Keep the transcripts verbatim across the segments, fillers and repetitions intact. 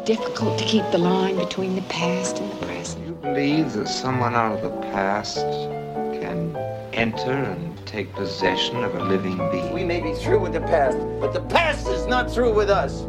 difficult to keep the line between the past and the present. Do you believe that someone out of the past can enter and take possession of a living being? We may be through with the past, but the past is not through with us.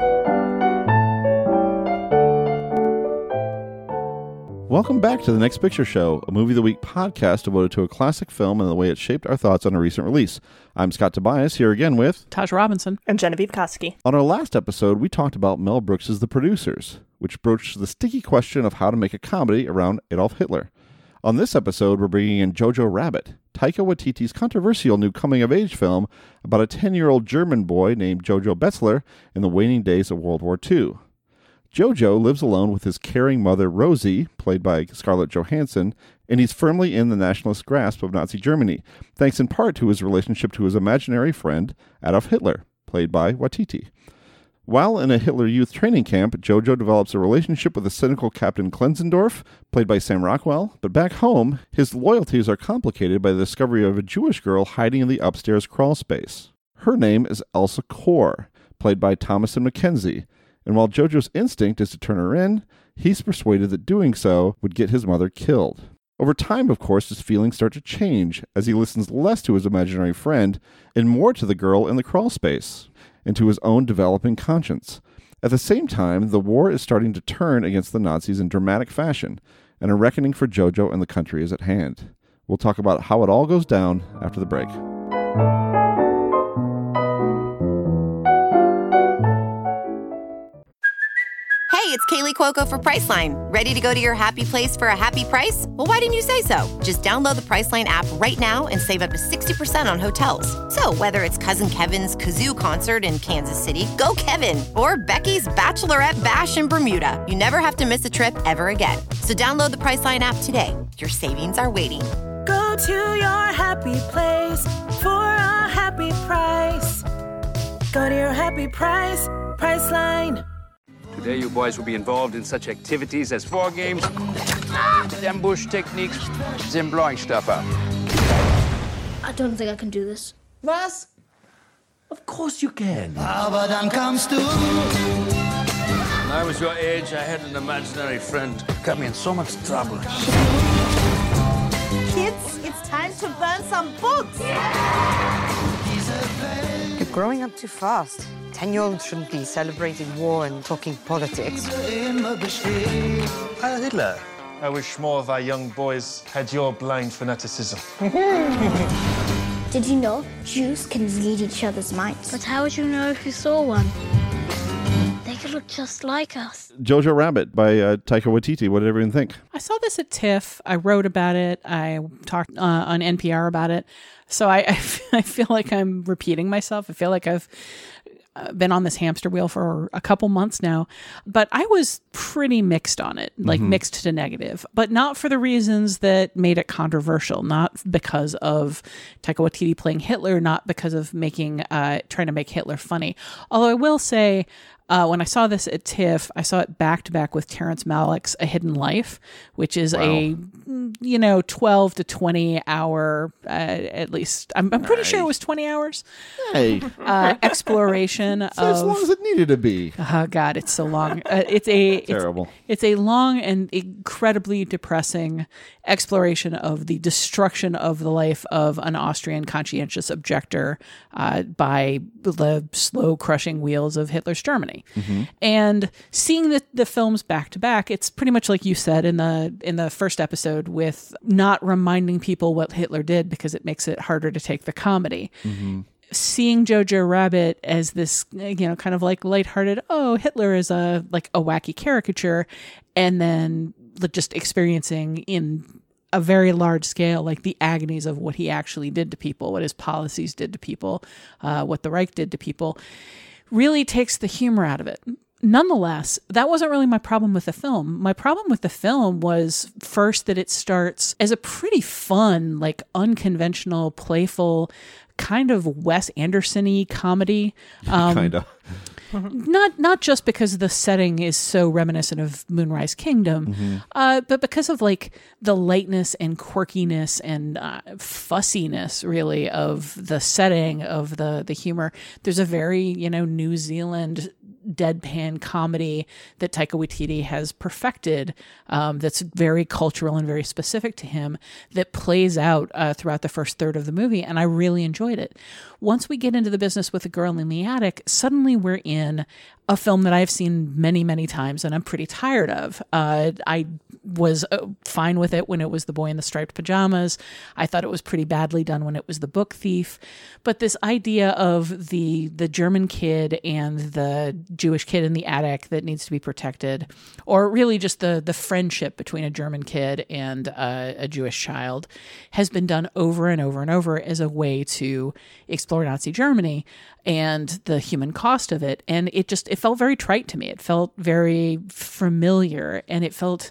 Welcome back to The Next Picture Show, a Movie of the Week podcast devoted to a classic film and the way it shaped our thoughts on a recent release. I'm Scott Tobias, here again with Taj Robinson and Genevieve Koski. On our last episode, we talked about Mel Brooks' The Producers, which broached the sticky question of how to make a comedy around Adolf Hitler. On this episode, we're bringing in Jojo Rabbit, Taika Waititi's controversial new coming-of-age film about a ten-year-old German boy named Jojo Betzler in the waning days of World War Two. Jojo lives alone with his caring mother, Rosie, played by Scarlett Johansson, and he's firmly in the nationalist grasp of Nazi Germany, thanks in part to his relationship to his imaginary friend, Adolf Hitler, played by Waititi. While in a Hitler Youth training camp, Jojo develops a relationship with a cynical Captain Klenzendorf, played by Sam Rockwell, but back home, his loyalties are complicated by the discovery of a Jewish girl hiding in the upstairs crawl space. Her name is Elsa Kor, played by Thomasin McKenzie, and while Jojo's instinct is to turn her in, he's persuaded that doing so would get his mother killed. Over time, of course, his feelings start to change as he listens less to his imaginary friend and more to the girl in the crawl space, and to his own developing conscience. At the same time, the war is starting to turn against the Nazis in dramatic fashion, and a reckoning for Jojo and the country is at hand. We'll talk about how it all goes down after the break. Hey, it's Kaylee Cuoco for Priceline. Ready to go to your happy place for a happy price? Well, why didn't you say so? Just download the Priceline app right now and save up to sixty percent on hotels. So whether it's Cousin Kevin's Kazoo Concert in Kansas City, go Kevin, or Becky's Bachelorette Bash in Bermuda, you never have to miss a trip ever again. So download the Priceline app today. Your savings are waiting. Go to your happy place for a happy price. Go to your happy price, Priceline. Today, you boys will be involved in such activities as war games, ambush techniques, and blowing stuff up. I don't think I can do this. Was? Of course you can. Aber dann kamst du. When I was your age, I had an imaginary friend who got me in so much trouble. Kids, it's time to burn some books. You're growing up too fast. Ten-year-olds shouldn't be celebrating war and talking politics. Heil Hitler. I wish more of our young boys had your blind fanaticism. Did you know Jews can read each other's minds? But how would you know if you saw one? They could look just like us. Jojo Rabbit by uh, Taika Waititi. What did everyone think? I saw this at TIFF. I wrote about it. I talked uh, on N P R about it. So I, I, I feel like I'm repeating myself. I feel like I've been on this hamster wheel for a couple months now, but I was pretty mixed on it, like mm-hmm. mixed to negative, but not for the reasons that made it controversial, not because of Taika Waititi playing Hitler, not because of making, uh, trying to make Hitler funny. Although I will say, Uh, when I saw this at TIFF, I saw it back to back with Terrence Malick's A Hidden Life, which is wow. a, you know, twelve to twenty hour, uh, at least, I'm, I'm pretty nice. sure it was twenty hours. Hey. Uh, exploration so of. As long as it needed to be. Oh, God, it's so long. Uh, it's a. Terrible. It's, it's a long and incredibly depressing exploration of the destruction of the life of an Austrian conscientious objector uh, by the slow crushing wheels of Hitler's Germany. Mm-hmm. And seeing the, the films back to back, it's pretty much like you said in the in the first episode, with not reminding people what Hitler did because it makes it harder to take the comedy. Mm-hmm. Seeing Jojo Rabbit as this, you know, kind of like lighthearted, oh, Hitler is a like a wacky caricature, and then just experiencing in a very large scale, like the agonies of what he actually did to people, what his policies did to people, uh, what the Reich did to people, really takes the humor out of it. Nonetheless, that wasn't really my problem with the film. My problem with the film was first that it starts as a pretty fun, like unconventional, playful, kind of Wes Anderson-y comedy. Um, kind of. Not not just because the setting is so reminiscent of Moonrise Kingdom, mm-hmm. uh, but because of like the lightness and quirkiness and uh, fussiness, really, of the setting, of the the humor. There's a very, you know, New Zealand deadpan comedy that Taika Waititi has perfected, um, that's very cultural and very specific to him, that plays out uh, throughout the first third of the movie, and I really enjoyed it. Once we get into the business with The Girl in the Attic, suddenly we're in a film that I've seen many, many times and I'm pretty tired of. Uh, I was uh, fine with it when it was The Boy in the Striped Pajamas. I thought it was pretty badly done when it was The Book Thief. But this idea of the the German kid and the Jewish kid in the attic that needs to be protected, or really just the the friendship between a German kid and uh, a Jewish child, has been done over and over and over as a way to explore Nazi Germany and the human cost of it. And it just, it felt very trite to me. It felt very familiar, and it felt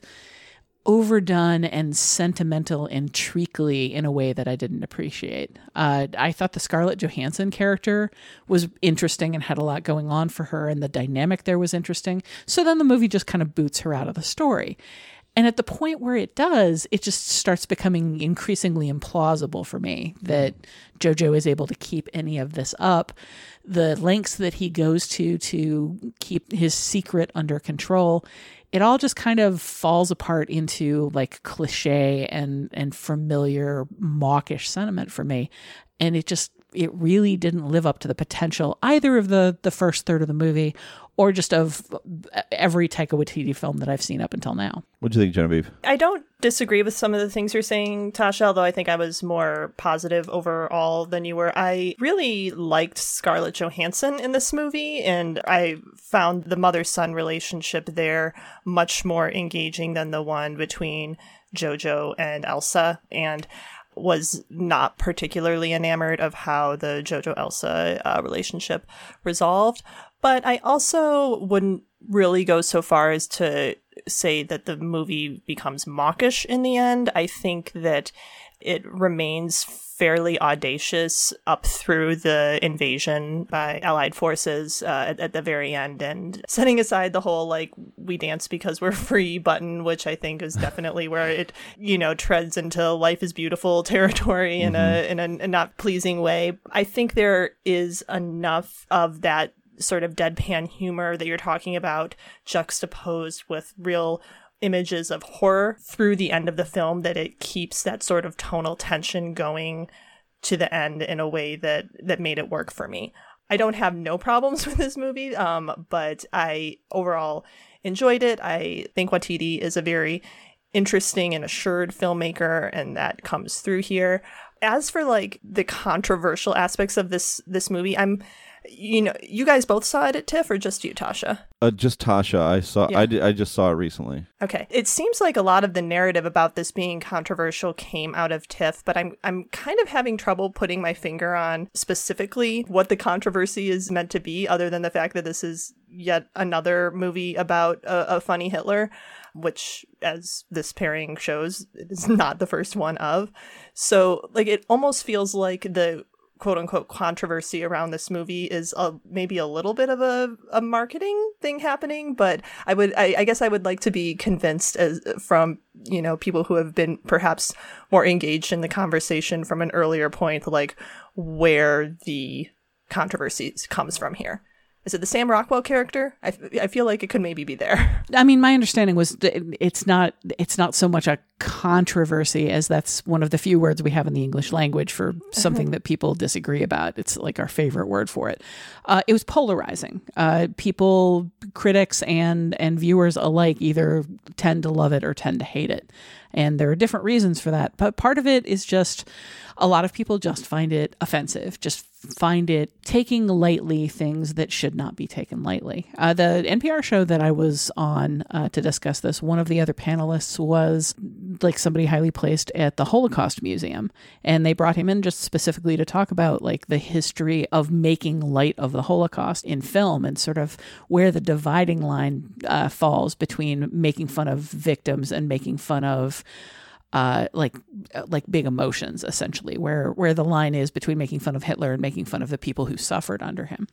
overdone and sentimental and treacly in a way that I didn't appreciate. Uh, I thought the Scarlett Johansson character was interesting and had a lot going on for her, and the dynamic there was interesting. So then the movie just kind of boots her out of the story. And at the point where it does, it just starts becoming increasingly implausible for me that Jojo is able to keep any of this up. The lengths that he goes to to keep his secret under control, it all just kind of falls apart into like cliche and, and familiar mawkish sentiment for me. And it just, it really didn't live up to the potential either of the, the first third of the movie or just of every Taika Waititi film that I've seen up until now. What do you think, Genevieve? I don't disagree with some of the things you're saying, Tasha, although I think I was more positive overall than you were. I really liked Scarlett Johansson in this movie, and I found the mother-son relationship there much more engaging than the one between Jojo and Elsa, and was not particularly enamored of how the Jojo-Elsa uh, relationship resolved. But I also wouldn't really go so far as to say that the movie becomes mawkish in the end. I think that it remains fairly audacious up through the invasion by Allied forces uh, at, at the very end, and setting aside the whole, like, we dance because we're free button, which I think is definitely where it, you know, treads into life is beautiful territory in mm-hmm. a in a, a not pleasing way. I think there is enough of that sort of deadpan humor that you're talking about juxtaposed with real images of horror through the end of the film that it keeps that sort of tonal tension going to the end in a way that that made it work for me. I don't have no problems with this movie, um, but I overall enjoyed it. I think Waititi is a very interesting and assured filmmaker, and that comes through here. As for like the controversial aspects of this this movie, I'm You know, you guys both saw it at TIFF, or just you, Tasha? Uh, just Tasha. I saw. Yeah. I did, I just saw it recently. Okay. It seems like a lot of the narrative about this being controversial came out of TIFF, but I'm I'm kind of having trouble putting my finger on specifically what the controversy is meant to be, other than the fact that this is yet another movie about a, a funny Hitler, which, as this pairing shows, is not the first one of. So, like, it almost feels like the quote-unquote controversy around this movie is a, maybe a little bit of a, a marketing thing happening, but I would I, I guess I would like to be convinced as from, you know, people who have been perhaps more engaged in the conversation from an earlier point, like where the controversy comes from here. Is it the Sam Rockwell character? I, I feel like it could maybe be there. I mean, my understanding was that it's not it's not so much a controversy as that's one of the few words we have in the English language for something that people disagree about. It's like our favorite word for it. Uh, it was polarizing. Uh, people, critics and and viewers alike either tend to love it or tend to hate it. And there are different reasons for that. But part of it is just a lot of people just find it offensive, just find it taking lightly things that should not be taken lightly. Uh, the N P R show that I was on uh, to discuss this, one of the other panelists was like somebody highly placed at the Holocaust Museum. And they brought him in just specifically to talk about like the history of making light of the Holocaust in film and sort of where the dividing line uh, falls between making fun of victims and making fun of Uh, like like big emotions, essentially, where where the line is between making fun of Hitler and making fun of the people who suffered under him.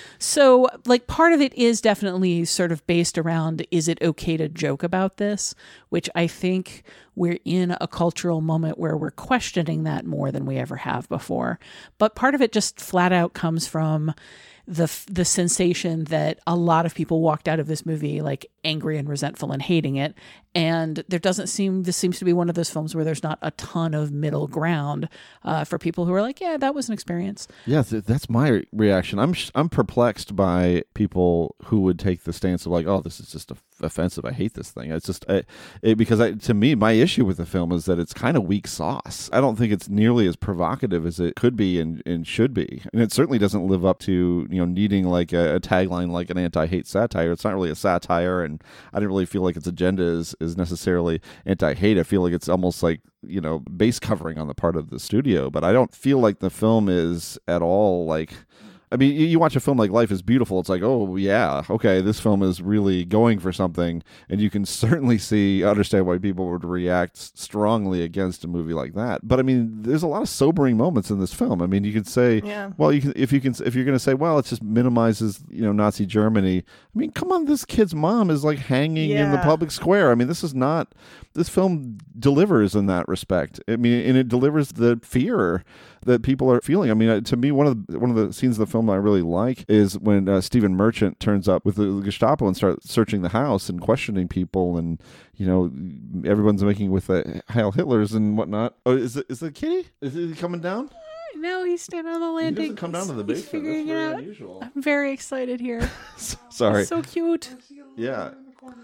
So, like, part of it is definitely sort of based around, is it okay to joke about this? Which I think we're in a cultural moment where we're questioning that more than we ever have before. But part of it just flat out comes from the the sensation that a lot of people walked out of this movie like angry and resentful and hating it. And there doesn't seem, this seems to be one of those films where there's not a ton of middle ground uh, for people who are like, yeah, that was an experience. Yeah, th- that's my reaction. I'm sh- I'm perplexed by people who would take the stance of like, oh, this is just a- offensive. I hate this thing. It's just I, it, because I, to me, my issue with the film is that it's kind of weak sauce. I don't think it's nearly as provocative as it could be and, and should be, and it certainly doesn't live up to, you know, needing like a, a tagline like an anti-hate satire. It's not really a satire, and I didn't really feel like its agenda is is necessarily anti-hate. I feel like it's almost like, you know, base covering on the part of the studio, but I don't feel like the film is at all like, I mean, you watch a film like Life is Beautiful, it's like, oh, yeah, okay, this film is really going for something, and you can certainly see, understand why people would react strongly against a movie like that. But, I mean, there's a lot of sobering moments in this film. I mean, you could say, yeah. well, you can, if you can, if you're going to say, well, it just minimizes, you know, Nazi Germany. I mean, come on, this kid's mom is, like, hanging yeah. in the public square. I mean, this is not, this film delivers in that respect. I mean, and it delivers the fear that people are feeling. I mean, to me, one of the one of the scenes of the film I really like is when uh, Stephen Merchant turns up with the, the Gestapo and starts searching the house and questioning people, and you know, everyone's making with the Heil Hitlers and whatnot. Oh, is it is the kitty? Is he coming down? No, he's standing on the landing. He doesn't come down to the basement. That's very unusual. I'm very excited here. Sorry. It's so cute. Yeah.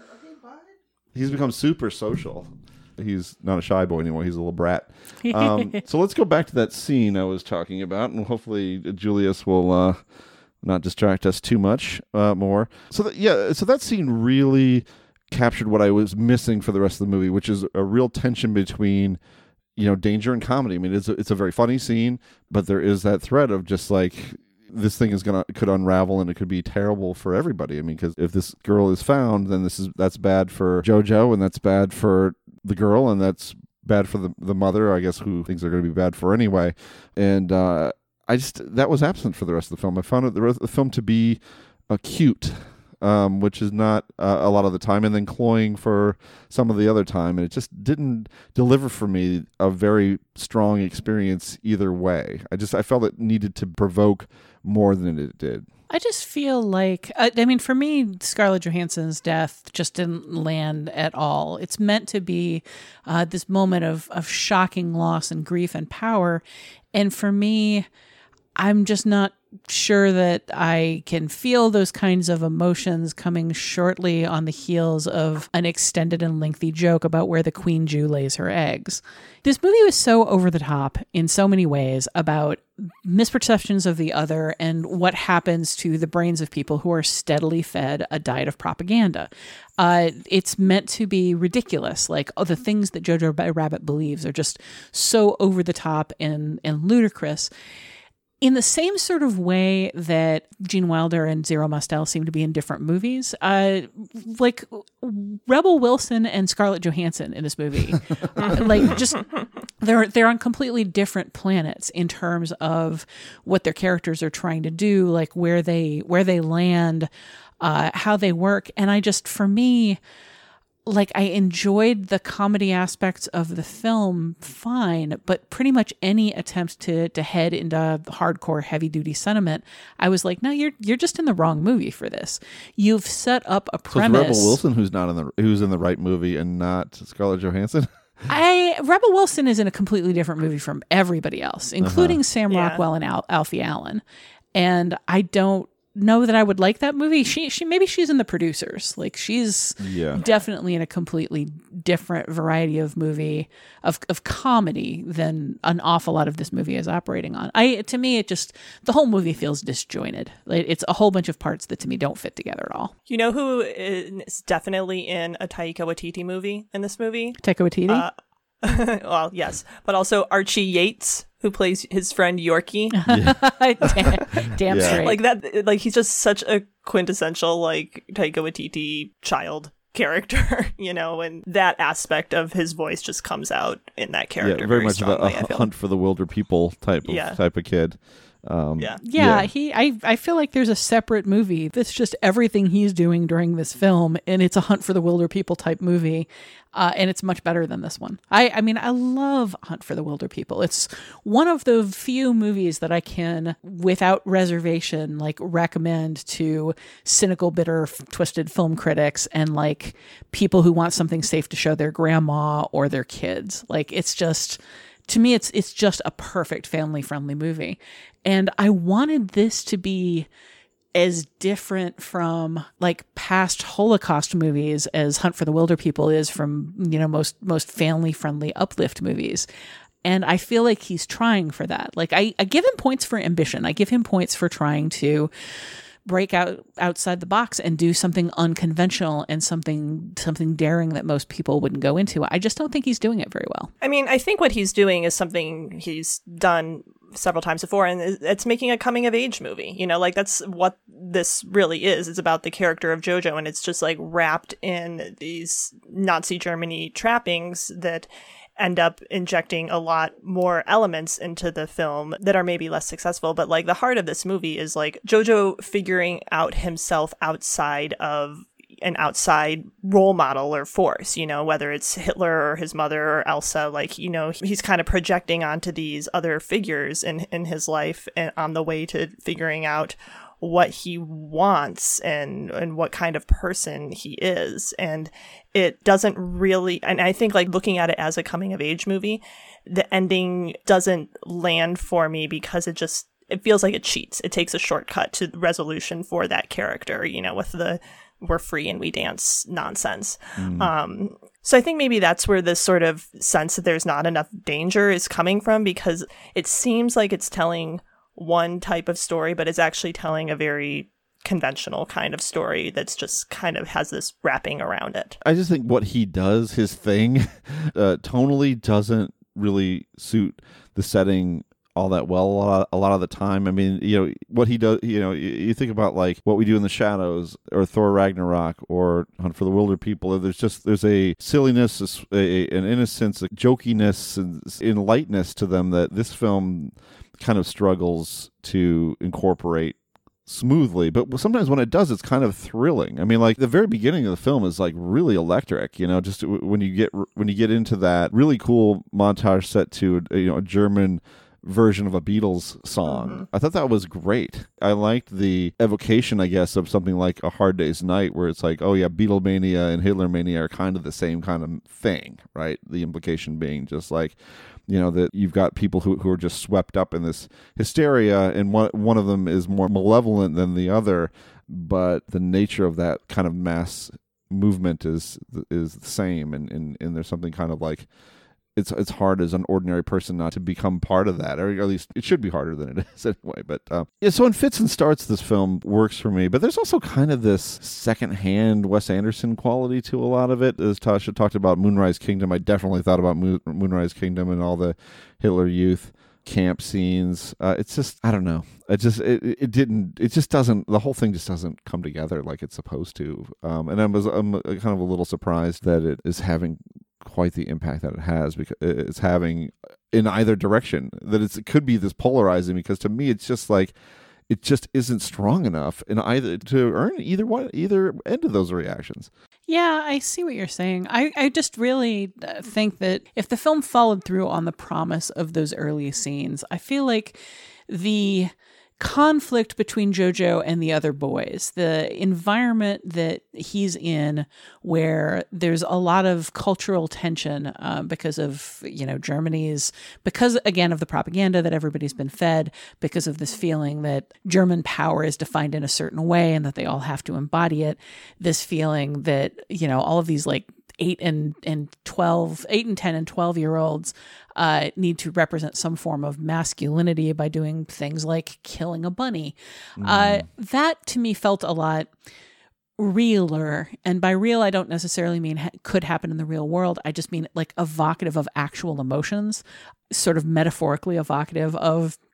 He's become super social. He's not a shy boy anymore. He's a little brat. Um, so let's go back to that scene I was talking about, and hopefully Julius will uh, not distract us too much uh, more. So that, yeah, so that scene really captured what I was missing for the rest of the movie, which is a real tension between, you know, danger and comedy. I mean, it's a, it's a very funny scene, but there is that thread of just like, this thing is gonna could unravel and it could be terrible for everybody. I mean, because if this girl is found, then this is that's bad for JoJo, and that's bad for the girl, and that's bad for the the mother, I guess, who things are going to be bad for anyway. And uh, I just that was absent for the rest of the film. I found it, the rest of the film to be uh, cute, um, which is not uh, a lot of the time, and then cloying for some of the other time, and it just didn't deliver for me a very strong experience either way. I just I felt it needed to provoke more than it did. I just feel like, I, I mean, for me, Scarlett Johansson's death just didn't land at all. It's meant to be uh, this moment of, of shocking loss and grief and power. And for me, I'm just not sure that I can feel those kinds of emotions coming shortly on the heels of an extended and lengthy joke about where the queen Jew lays her eggs. This movie was so over the top in so many ways about misperceptions of the other and what happens to the brains of people who are steadily fed a diet of propaganda. Uh, it's meant to be ridiculous. Like, oh, the things that Jojo Rabbit believes are just so over the top and, and ludicrous. In the same sort of way that Gene Wilder and Zero Mostel seem to be in different movies, uh, like Rebel Wilson and Scarlett Johansson in this movie, uh, like just they're they're on completely different planets in terms of what their characters are trying to do, like where they where they land, uh, how they work, and I just for me. Like, I enjoyed the comedy aspects of the film fine, but pretty much any attempt to to head into hardcore heavy-duty sentiment, I was like, no, you're you're just in the wrong movie for this. You've set up a premise. So it's Rebel Wilson who's not in the who's in the right movie and not Scarlett Johansson? I Rebel Wilson is in a completely different movie from everybody else, including uh-huh. Sam Yeah. Rockwell and Al- Alfie Allen. And I don't know that I would like that movie. She she maybe she's in The Producers. Like, she's yeah. definitely in a completely different variety of movie of of comedy than an awful lot of this movie is operating on. I to me it just the whole movie feels disjointed. Like, it's a whole bunch of parts that to me don't fit together at all. You know who is definitely in a Taika Waititi movie in this movie? Taika Waititi? Uh, well, yes, but also Archie Yates, who plays his friend Yorkie. damn damn Yeah. straight. Like that, like he's just such a quintessential like Taika Waititi child character, you know, and that aspect of his voice just comes out in that character. Yeah, very, much of a, strongly, I a feel. hunt for the wilder people type of Yeah. type of kid. Um, yeah. yeah, yeah. He, I, I feel like there's a separate movie that's just everything he's doing during this film, and it's a Hunt for the Wilder People type movie, uh, and it's much better than this one. I, I mean, I love Hunt for the Wilder People. It's one of the few movies that I can, without reservation, like recommend to cynical, bitter, f- twisted film critics and like people who want something safe to show their grandma or their kids. Like, it's just, to me, it's it's just a perfect family friendly movie. And I wanted this to be as different from like past Holocaust movies as Hunt for the Wilder People is from, you know, most most family friendly uplift movies. And I feel like he's trying for that. Like I, I give him points for ambition. I give him points for trying to break out outside the box and do something unconventional and something something daring that most people wouldn't go into. I just don't think he's doing it very well. I mean, I think what he's doing is something he's done several times before, and it's making a coming of age movie. You know, like that's what this really is. It's about the character of Jojo, and it's just like wrapped in these Nazi Germany trappings that end up injecting a lot more elements into the film that are maybe less successful. But like the heart of this movie is like Jojo figuring out himself outside of an outside role model or force, you know, whether it's Hitler or his mother or Elsa. Like, you know, he's kind of projecting onto these other figures in, in his life and on the way to figuring out what he wants and and what kind of person he is. And it doesn't really, and I think like looking at it as a coming of age movie, the ending doesn't land for me because it just, it feels like it cheats. It takes a shortcut to resolution for that character, you know, with the we're free and we dance nonsense. Mm. Um, so I think maybe that's where this sort of sense that there's not enough danger is coming from, because it seems like it's telling one type of story, but it's actually telling a very conventional kind of story that's just kind of has this wrapping around it. I just think what he does, his thing, uh, tonally doesn't really suit the setting all that well a lot, a lot of the time. I mean, you know, what he does, you know, you, you think about like What We Do in the Shadows or Thor Ragnarok or Hunt for the Wilder People. There's just, there's a silliness, a, a, an innocence, a jokiness and, and lightness to them that this film kind of struggles to incorporate smoothly. But sometimes when it does, it's kind of thrilling. I mean, like the very beginning of the film is like really electric, you know, just when you get, when you get into that really cool montage set to, you know, a German version of a Beatles song. Mm-hmm. I thought that was great. I liked the evocation, I guess, of something like A Hard Day's Night, where it's like, oh yeah, Beatlemania and Hitlermania are kind of the same kind of thing, right? The implication being just like, you know, that you've got people who, who are just swept up in this hysteria, and one one of them is more malevolent than the other, but the nature of that kind of mass movement is is the same, and, and, and there's something kind of like, It's it's hard as an ordinary person not to become part of that, or at least it should be harder than it is anyway. But uh, yeah, so in fits and starts, this film works for me. But there's also kind of this secondhand Wes Anderson quality to a lot of it. As Tasha talked about Moonrise Kingdom, I definitely thought about Moon, Moonrise Kingdom and all the Hitler Youth camp scenes. Uh, it's just, I don't know. It just it, it didn't. It just doesn't. The whole thing just doesn't come together like it's supposed to. Um, and I was I'm kind of a little surprised that it is having quite the impact that it has, because it's having in either direction, that it's, it could be this polarizing, because to me it's just like it just isn't strong enough in either to earn either one either end of those reactions. Yeah, I see what you're saying. I, I just really think that if the film followed through on the promise of those early scenes, I feel like the conflict between Jojo and the other boys, the environment that he's in, where there's a lot of cultural tension uh, because of, you know, Germany's, because again of the propaganda that everybody's been fed, because of this feeling that German power is defined in a certain way and that they all have to embody it. This feeling that, you know, all of these like eight and, and twelve, eight and ten and twelve year olds uh, need to represent some form of masculinity by doing things like killing a bunny. Mm. Uh, that to me felt a lot realer. And by real, I don't necessarily mean ha- could happen in the real world. I just mean like evocative of actual emotions, sort of metaphorically evocative of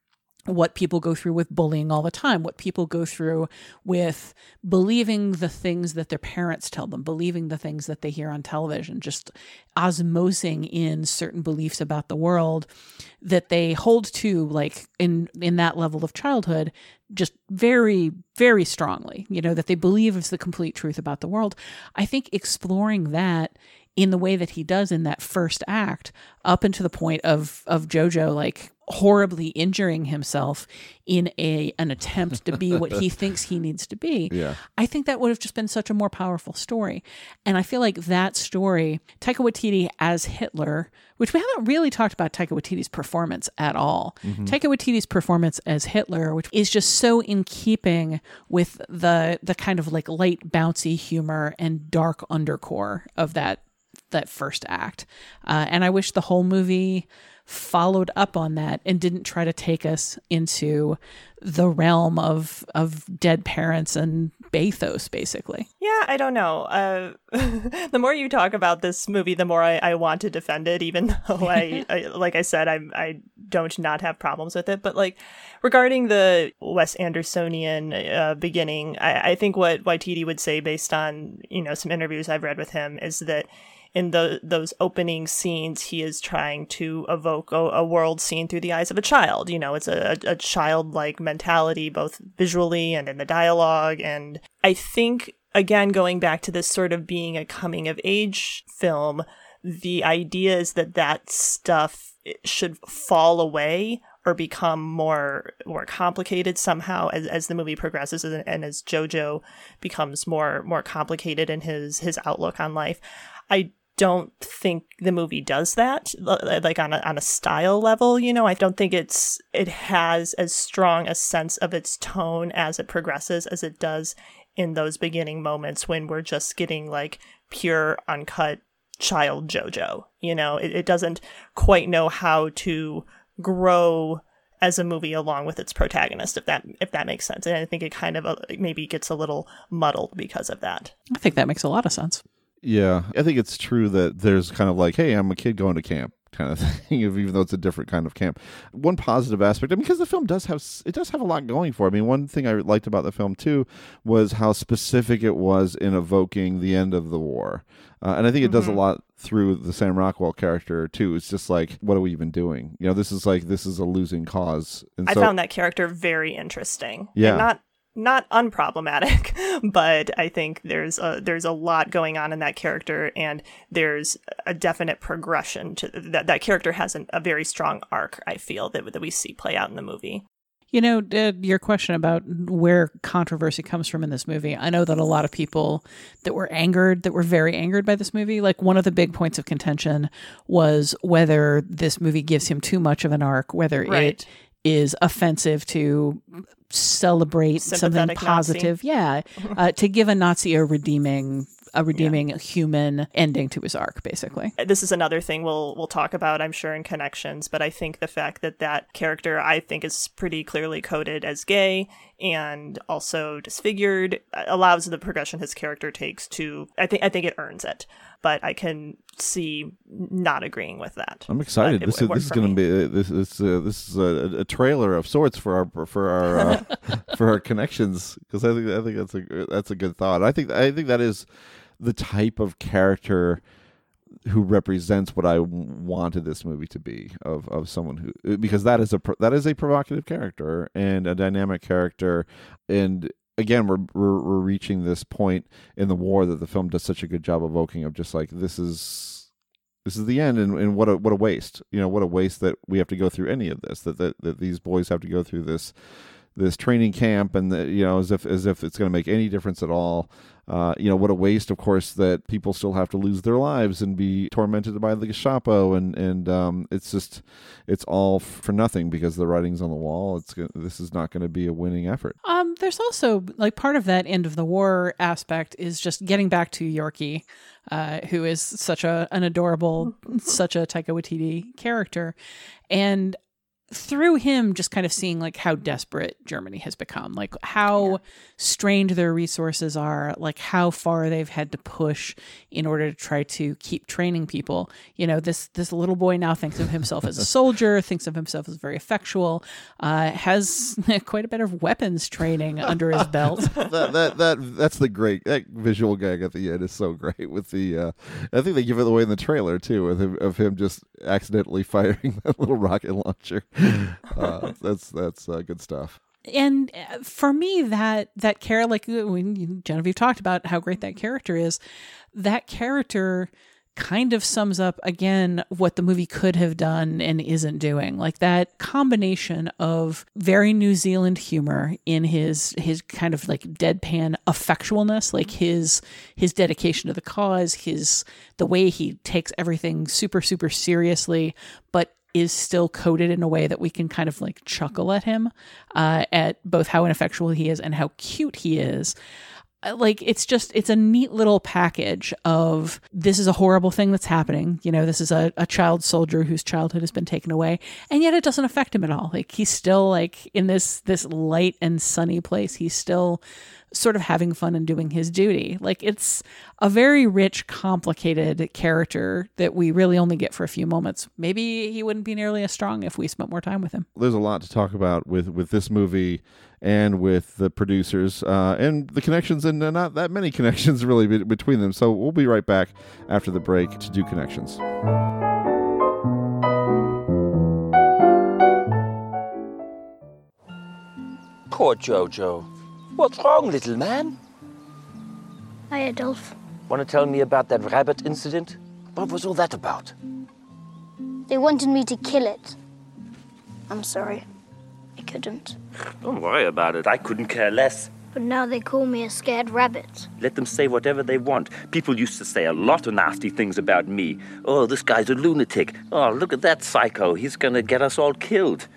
what people go through with bullying all the time, what people go through with believing the things that their parents tell them, believing the things that they hear on television, just osmosing in certain beliefs about the world that they hold to, like in, in that level of childhood, just very, very strongly, you know, that they believe is the complete truth about the world. I think exploring that in the way that he does in that first act, up into the point of of Jojo like horribly injuring himself in a an attempt to be what he thinks he needs to be. Yeah. I think that would have just been such a more powerful story. And I feel like that story, Taika Waititi as Hitler, which we haven't really talked about Taika Waititi's performance at all. Mm-hmm. Taika Waititi's performance as Hitler, which is just so in keeping with the the kind of like light bouncy humor and dark undercore of that that first act. Uh, and I wish the whole movie followed up on that and didn't try to take us into the realm of of dead parents and bathos, basically. Yeah, I don't know. Uh, the more you talk about this movie, the more I, I want to defend it, even though I, I like I said, I I don't not have problems with it. But like regarding the Wes Andersonian uh, beginning, I, I think what Waititi would say, based on, you know, some interviews I've read with him, is that in the, those opening scenes, he is trying to evoke a, a world seen through the eyes of a child. You know, it's a, a childlike mentality, both visually and in the dialogue. And I think, again, going back to this sort of being a coming of age film, the idea is that that stuff should fall away or become more more complicated somehow as, as the movie progresses, and, and as Jojo becomes more more complicated in his his outlook on life. I don't think the movie does that, like on a on a style level. You know, I don't think it's it has as strong a sense of its tone as it progresses as it does in those beginning moments when we're just getting like pure uncut child Jojo. You know, it, it doesn't quite know how to grow as a movie along with its protagonist, if that if that makes sense. And I think it kind of uh, maybe gets a little muddled because of that. I think that makes a lot of sense. Yeah, I think it's true that there's kind of like, hey, I'm a kid going to camp kind of thing, even though it's a different kind of camp. One positive aspect, I mean, because the film does have, it does have a lot going for it. I mean, one thing I liked about the film, too, was how specific it was in evoking the end of the war. Uh, and I think it mm-hmm. does a lot through the Sam Rockwell character, too. It's just like, what are we even doing? You know, this is like, this is a losing cause. And I so, found that character very interesting. Yeah. And not Not unproblematic, but I think there's a, there's a lot going on in that character, and there's a definite progression to that. That character has an, a very strong arc, I feel, that, that we see play out in the movie. You know, uh, your question about where controversy comes from in this movie, I know that a lot of people that were angered, that were very angered by this movie, like one of the big points of contention was whether this movie gives him too much of an arc, whether right. it is offensive to celebrate something positive. Nazi. Yeah. Uh, to give a Nazi a redeeming a redeeming yeah. human ending to his arc, basically. This is another thing we'll we'll talk about, I'm sure, in Connections, but I think the fact that that character, I think, is pretty clearly coded as gay and also disfigured allows the progression his character takes to, I think I think it earns it. But I can see not agreeing with that. I'm excited. It, this, it is, this is going to be this is uh, this is a, a trailer of sorts for our for our uh, for our Connections, because I think I think that's a that's a good thought. I think I think that is the type of character who represents what I wanted this movie to be, of of someone who, because that is a that is a provocative character and a dynamic character. And again, we're, we're we're reaching this point in the war that the film does such a good job evoking, of just like, this is this is the end, and, and what a what a waste, you know, what a waste that we have to go through any of this, that that, that these boys have to go through this this training camp, and the, you know, as if as if it's going to make any difference at all. Uh, you know, what a waste, of course, that people still have to lose their lives and be tormented by the Gestapo, and and um, it's just, it's all for nothing because the writing's on the wall. It's this is not going to be a winning effort. Um, there's also, like, part of that end of the war aspect is just getting back to Yorkie, uh, who is such a an adorable, such a Taika Waititi character, and through him, just kind of seeing like how desperate Germany has become, like how yeah. strained their resources are, like how far they've had to push in order to try to keep training people. You know, this this little boy now thinks of himself as a soldier, thinks of himself as very effectual, uh, has quite a bit of weapons training under his belt. that that that that's the great that visual gag at the end is so great with the. Uh, I think they give it away in the trailer too, with him, of him just accidentally firing that little rocket launcher. Uh, that's that's uh, good stuff. And for me, that that character, like when Genevieve talked about how great that character is, that character kind of sums up again what the movie could have done and isn't doing. Like that combination of very New Zealand humor in his his kind of like deadpan effectualness, like his his dedication to the cause, his the way he takes everything super super seriously, but is still coded in a way that we can kind of like chuckle at him, uh, at both how ineffectual he is and how cute he is. Like, it's just, it's a neat little package of, this is a horrible thing that's happening. You know, this is a, a child soldier whose childhood has been taken away, and yet it doesn't affect him at all. Like, he's still like in this, this light and sunny place. He's still sort of having fun and doing his duty. Like, it's a very rich, complicated character that we really only get for a few moments. Maybe he wouldn't be nearly as strong if we spent more time with him. There's a lot to talk about with, with this movie and with the producers uh, and the connections, and not that many connections really be- between them. So we'll be right back after the break to do connections. Poor Jojo. What's wrong, little man? Hi, Adolf. Want to tell me about that rabbit incident? What was all that about? They wanted me to kill it. I'm sorry. I couldn't. Don't worry about it. I couldn't care less. But now they call me a scared rabbit. Let them say whatever they want. People used to say a lot of nasty things about me. Oh, this guy's a lunatic. Oh, look at that psycho. He's gonna get us all killed.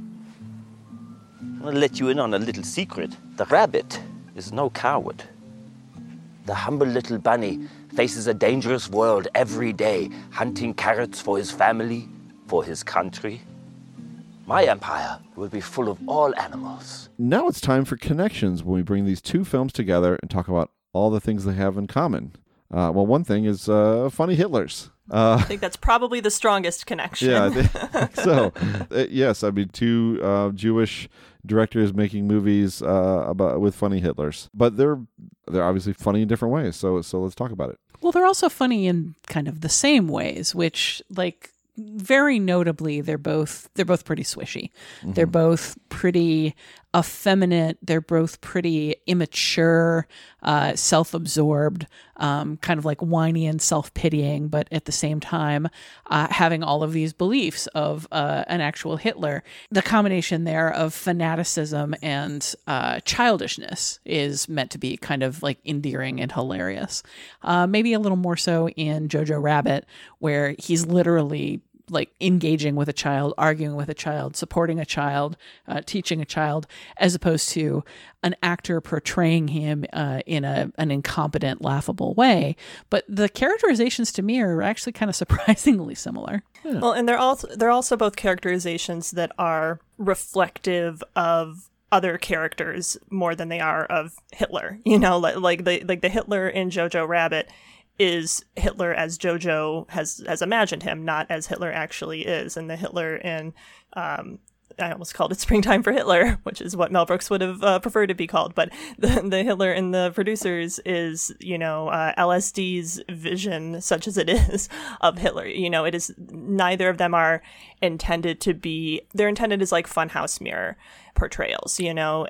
I'll let you in on a little secret. The rabbit is no coward. The humble little bunny faces a dangerous world every day, hunting carrots for his family, for his country. My empire will be full of all animals. Now it's time for connections, when we bring these two films together and talk about all the things they have in common. Uh, well, one thing is uh, funny Hitlers. Uh, I think that's probably the strongest connection. Yeah, I think so. Uh, yes, I mean, two uh, Jewish directors making movies uh, about with funny Hitlers, but they're they're obviously funny in different ways. So so let's talk about it. Well, they're also funny in kind of the same ways, which like. Very notably, they're both they're both pretty swishy. Mm-hmm. They're both pretty effeminate. They're both pretty immature, uh, self-absorbed, um, kind of like whiny and self-pitying, but at the same time uh, having all of these beliefs of uh, an actual Hitler. The combination there of fanaticism and uh, childishness is meant to be kind of like endearing and hilarious. Uh, maybe a little more so in Jojo Rabbit, where he's literally like engaging with a child, arguing with a child, supporting a child, uh, teaching a child, as opposed to an actor portraying him uh, in a an incompetent, laughable way. But the characterizations to me are actually kind of surprisingly similar. Yeah. Well, and they're also they're also both characterizations that are reflective of other characters more than they are of Hitler. You know, like, like the like the Hitler in Jojo Rabbit is Hitler as Jojo has has imagined him, not as Hitler actually is. And the Hitler in, um, I almost called it Springtime for Hitler, which is what Mel Brooks would have uh, preferred to be called. But the, the Hitler in the producers is, you know, uh, L S D's vision, such as it is, of Hitler. You know, it is, neither of them are intended to be, they're intended as like funhouse mirror portrayals, you know.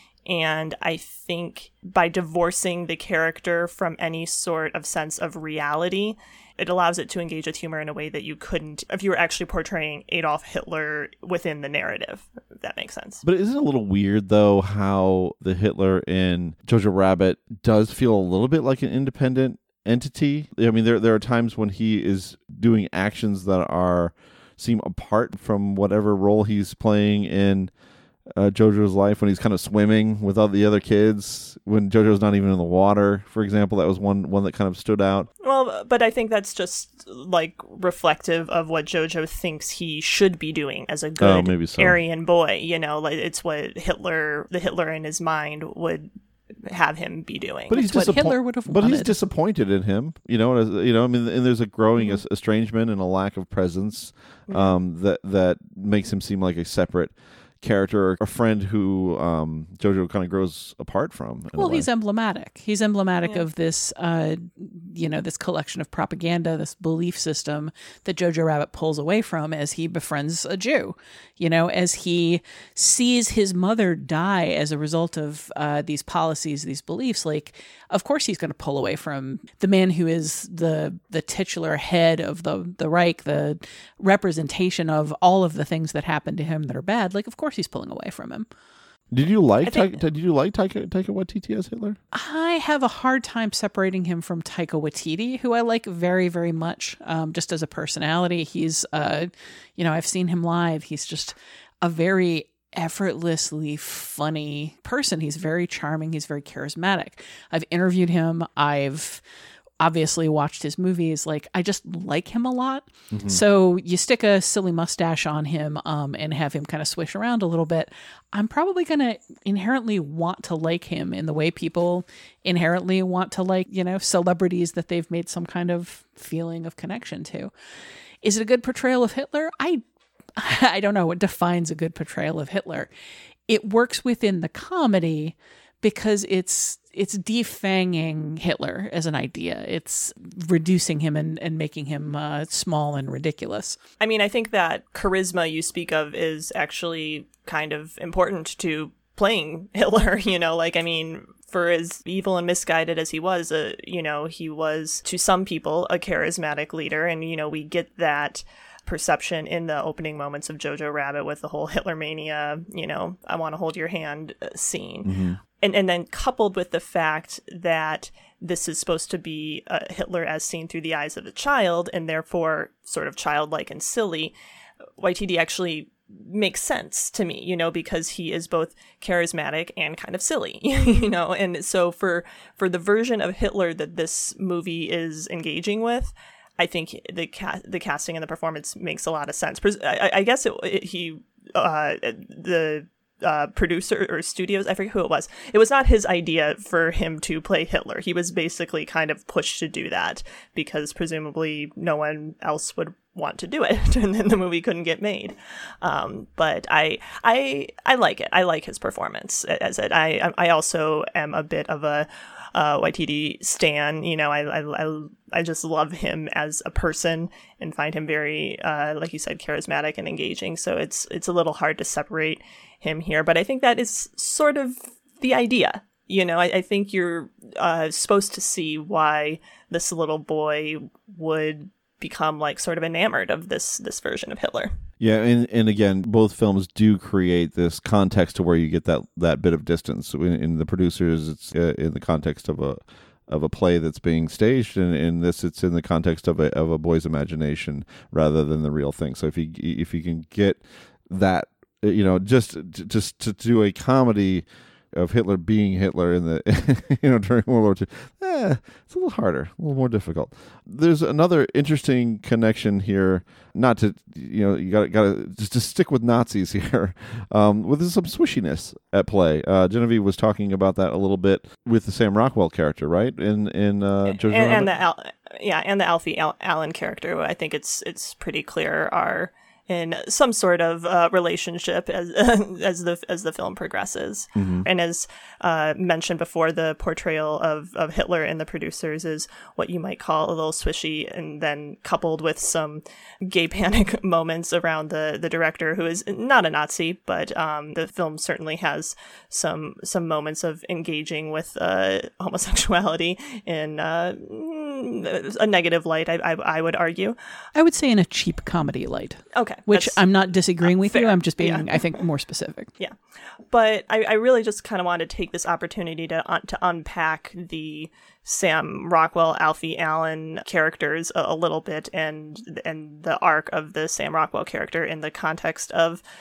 And I think by divorcing the character from any sort of sense of reality, it allows it to engage with humor in a way that you couldn't if you were actually portraying Adolf Hitler within the narrative, if that makes sense. But isn't it a little weird, though, how the Hitler in Jojo Rabbit does feel a little bit like an independent entity? I mean, there there are times when he is doing actions that are seem apart from whatever role he's playing in uh, JoJo's life when he's kind of swimming with all the other kids, when JoJo's not even in the water, for example. That was one one that kind of stood out. Well, but I think that's just like reflective of what JoJo thinks he should be doing as a good oh, maybe so. Aryan boy. You know, like it's what Hitler, the Hitler in his mind would have him be doing. But he's what disappoint- Hitler would have But wanted. he's disappointed in him, you know. As, you know, I mean, and there's a growing Mm-hmm. estrangement and a lack of presence Mm-hmm. um, that that makes him seem like a separate character, or a friend who um, JoJo kind of grows apart from. in a Well, way. he's emblematic. He's emblematic Yeah. of this, uh, you know, this collection of propaganda, this belief system that Jojo Rabbit pulls away from as he befriends a Jew. You know, as he sees his mother die as a result of uh, these policies, these beliefs. Like, of course, he's going to pull away from the man who is the the titular head of the the Reich, the representation of all of the things that happen to him that are bad. Like, of course, he's pulling away from him. Did you like think- Taika, did you like Taika, Taika Waititi as Hitler? I have a hard time separating him from Taika Waititi, who I like very, very much, um, just as a personality. He's, uh, you know, I've seen him live. He's just a very effortlessly funny person. He's very charming. He's very charismatic. I've interviewed him. I've obviously watched his movies. Like, I just like him a lot. Mm-hmm. So you stick a silly mustache on him um, and have him kind of swish around a little bit. I'm probably going to inherently want to like him in the way people inherently want to like, you know, celebrities that they've made some kind of feeling of connection to. Is it a good portrayal of Hitler? I, I don't know what defines a good portrayal of Hitler. It works within the comedy because it's it's defanging Hitler as an idea. It's reducing him and, and making him uh, small and ridiculous. I mean, I think that charisma you speak of is actually kind of important to playing Hitler, you know, like, I mean, for as evil and misguided as he was, uh, you know, he was to some people a charismatic leader. And, you know, we get that perception in the opening moments of Jojo Rabbit with the whole Hitler mania, you know, I want to hold your hand uh, scene. Mm-hmm. And and then coupled with the fact that this is supposed to be uh, Hitler as seen through the eyes of a child and therefore sort of childlike and silly, Waititi actually makes sense to me, you know, because he is both charismatic and kind of silly, you know. And so for for the version of Hitler that this movie is engaging with, I think the ca- the casting and the performance makes a lot of sense. Pres- I, I guess it, it, he uh, the uh, producer or studios, I forget who it was. It was not his idea for him to play Hitler. He was basically kind of pushed to do that because presumably no one else would want to do it, and then the movie couldn't get made. Um, but I I I like it. I like his performance as it. I I also am a bit of a Uh, Waititi stan. You know, I, I I I just love him as a person and find him very, uh, like you said, charismatic and engaging. So it's it's a little hard to separate him here, but I think that is sort of the idea. You know, I, I think you're uh, supposed to see why this little boy would become like sort of enamored of this this version of Hitler. Yeah, and and again, both films do create this context to where you get that, that bit of distance. In, in The Producers, it's uh, in the context of a of a play that's being staged, and in this, it's in the context of a of a boy's imagination rather than the real thing. So if you if you can get that, you know, just just to do a comedy of Hitler being Hitler in the, you know, during World War Two, eh, it's a little harder, a little more difficult. There's another interesting connection here. Not to, you know, you got to just to stick with Nazis here, um, with some swishiness at play. Uh, Genevieve was talking about that a little bit with the Sam Rockwell character, right? In in uh, Jojo and, Rabbit? and the Al- yeah, and the Alfie Al- Allen character. I think it's it's pretty clear are in some sort of uh, relationship as as the as the film progresses. Mm-hmm. And as uh, mentioned before, the portrayal of, of Hitler in The Producers is what you might call a little swishy, and then coupled with some gay panic moments around the, the director, who is not a Nazi, but um, the film certainly has some some moments of engaging with uh, homosexuality in uh, a negative light, I, I I would argue. I would say in a cheap comedy light. Okay. Which I'm not disagreeing with fair. you. I'm just being, Yeah. I think, more specific. Yeah. But I, I really just kind of wanted to take this opportunity to uh, to unpack the Sam Rockwell, Alfie Allen characters a, a little bit, and and the arc of the Sam Rockwell character in the context of,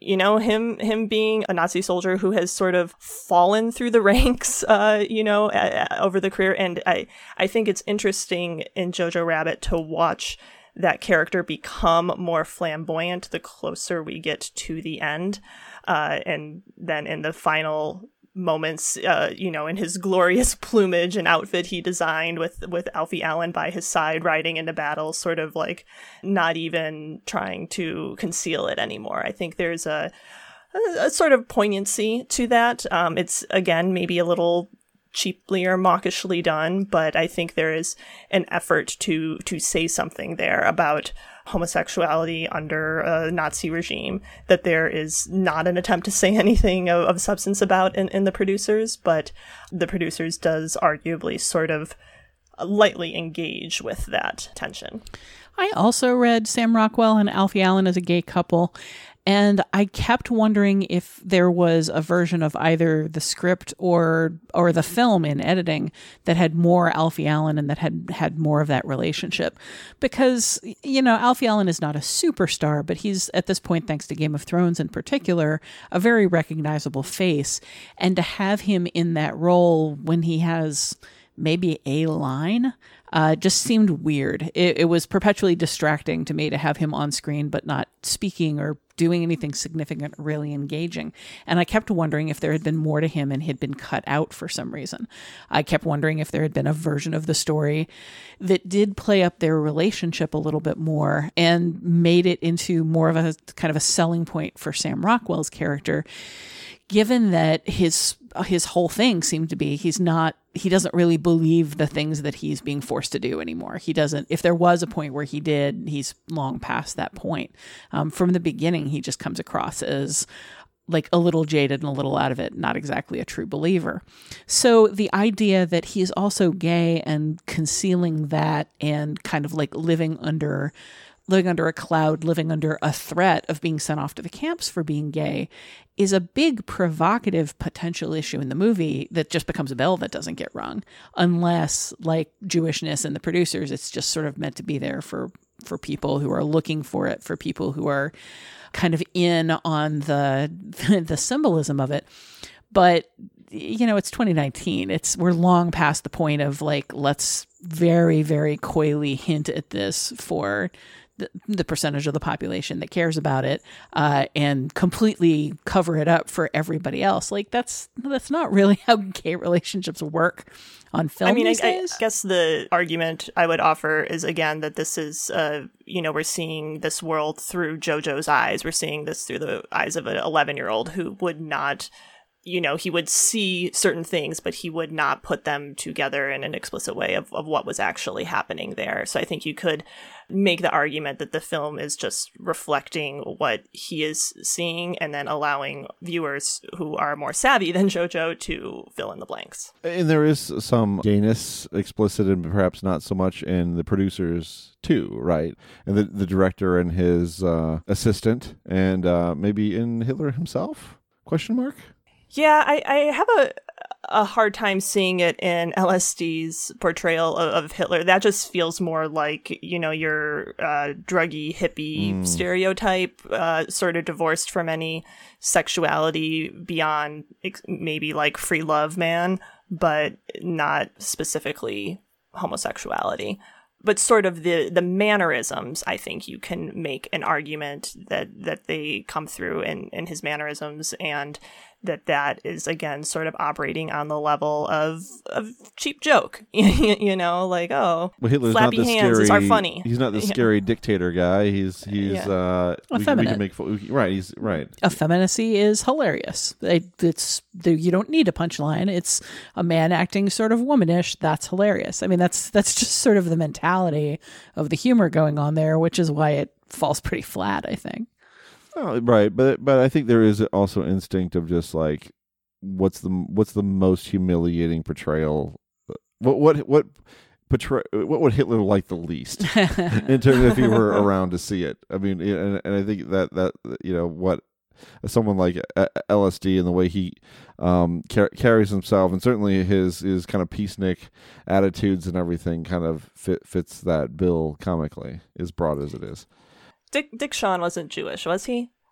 you know, him him being a Nazi soldier who has sort of fallen through the ranks, uh, you know, uh, over the career. And I, I think it's interesting in Jojo Rabbit to watch that character become more flamboyant the closer we get to the end. Uh, and then in the final moments, uh, you know, in his glorious plumage and outfit he designed with, with Alfie Allen by his side riding into battle, sort of like not even trying to conceal it anymore. I think there's a, a, a sort of poignancy to that. Um, it's, again, maybe a little cheaply or mawkishly done, but I think there is an effort to to say something there about homosexuality under a Nazi regime that there is not an attempt to say anything of, of substance about in, in the producers, but the producers does arguably sort of lightly engage with that tension. I also read Sam Rockwell and Alfie Allen as a gay couple, and I kept wondering if there was a version of either the script or or the film in editing that had more Alfie Allen and that had had more of that relationship. Because, you know, Alfie Allen is not a superstar, but he's, at this point, thanks to Game of Thrones in particular, a very recognizable face. And to have him in that role when he has maybe a line uh, just seemed weird. It, it was perpetually distracting to me to have him on screen but not speaking or doing anything significant or really engaging. And I kept wondering if there had been more to him and he'd been cut out for some reason. I kept wondering if there had been a version of the story that did play up their relationship a little bit more and made it into more of a kind of a selling point for Sam Rockwell's character, given that his his whole thing seemed to be he's not he doesn't really believe the things that he's being forced to do anymore. He doesn't, if there was a point where he did, he's long past that point. Um, from the beginning, he just comes across as like a little jaded and a little out of it, not exactly a true believer. So the idea that he's also gay and concealing that and kind of like living under living under a cloud, living under a threat of being sent off to the camps for being gay is a big provocative potential issue in the movie that just becomes a bell that doesn't get rung, unless, like Jewishness and the producers, it's just sort of meant to be there for, for people who are looking for it, for people who are kind of in on the the symbolism of it. But, you know, it's twenty nineteen. It's we're long past the point of like, let's very, very coyly hint at this for the, the percentage of the population that cares about it, uh, and completely cover it up for everybody else. Like that's that's not really how gay relationships work on film. I mean, these I, days. I guess the argument I would offer is again that this is, uh, you know, we're seeing this world through JoJo's eyes. We're seeing this through the eyes of an eleven-year-old who would not. You know, he would see certain things, but he would not put them together in an explicit way of, of what was actually happening there. So I think you could make the argument that the film is just reflecting what he is seeing and then allowing viewers who are more savvy than JoJo to fill in the blanks. And there is some gayness explicit and perhaps not so much in the producers too, right? And the, the director and his uh, assistant and uh, maybe in Hitler himself? Question mark? Yeah, I, I have a a hard time seeing it in L S D's portrayal of, of Hitler. That just feels more like, you know, your uh, druggy hippie mm. stereotype, uh, sort of divorced from any sexuality beyond ex- maybe like free love man, but not specifically homosexuality. But sort of the, the mannerisms, I think you can make an argument that, that they come through in, in his mannerisms, and that that is, again, sort of operating on the level of, of cheap joke. You know, like, oh, well, Hitler's flappy not the hands scary, are funny. He's not the scary dictator guy. He's, he's Yeah. uh, we, can- we can make, fo- right, he's, right. Effeminacy is hilarious. It, it's you don't need a punchline. It's a man acting sort of womanish. That's hilarious. I mean, that's that's just sort of the mentality of the humor going on there, which is why it falls pretty flat, I think. Oh, right, but but I think there is also instinct of just like what's the what's the most humiliating portrayal? What what what portray what would Hitler like the least in terms of if he were around to see it? I mean, and and I think that that you know what someone like L S D and the way he um, car- carries himself, and certainly his his kind of peacenik attitudes and everything, kind of fit, fits that bill comically, as broad as it is. Dick Dick Shawn wasn't Jewish, was he?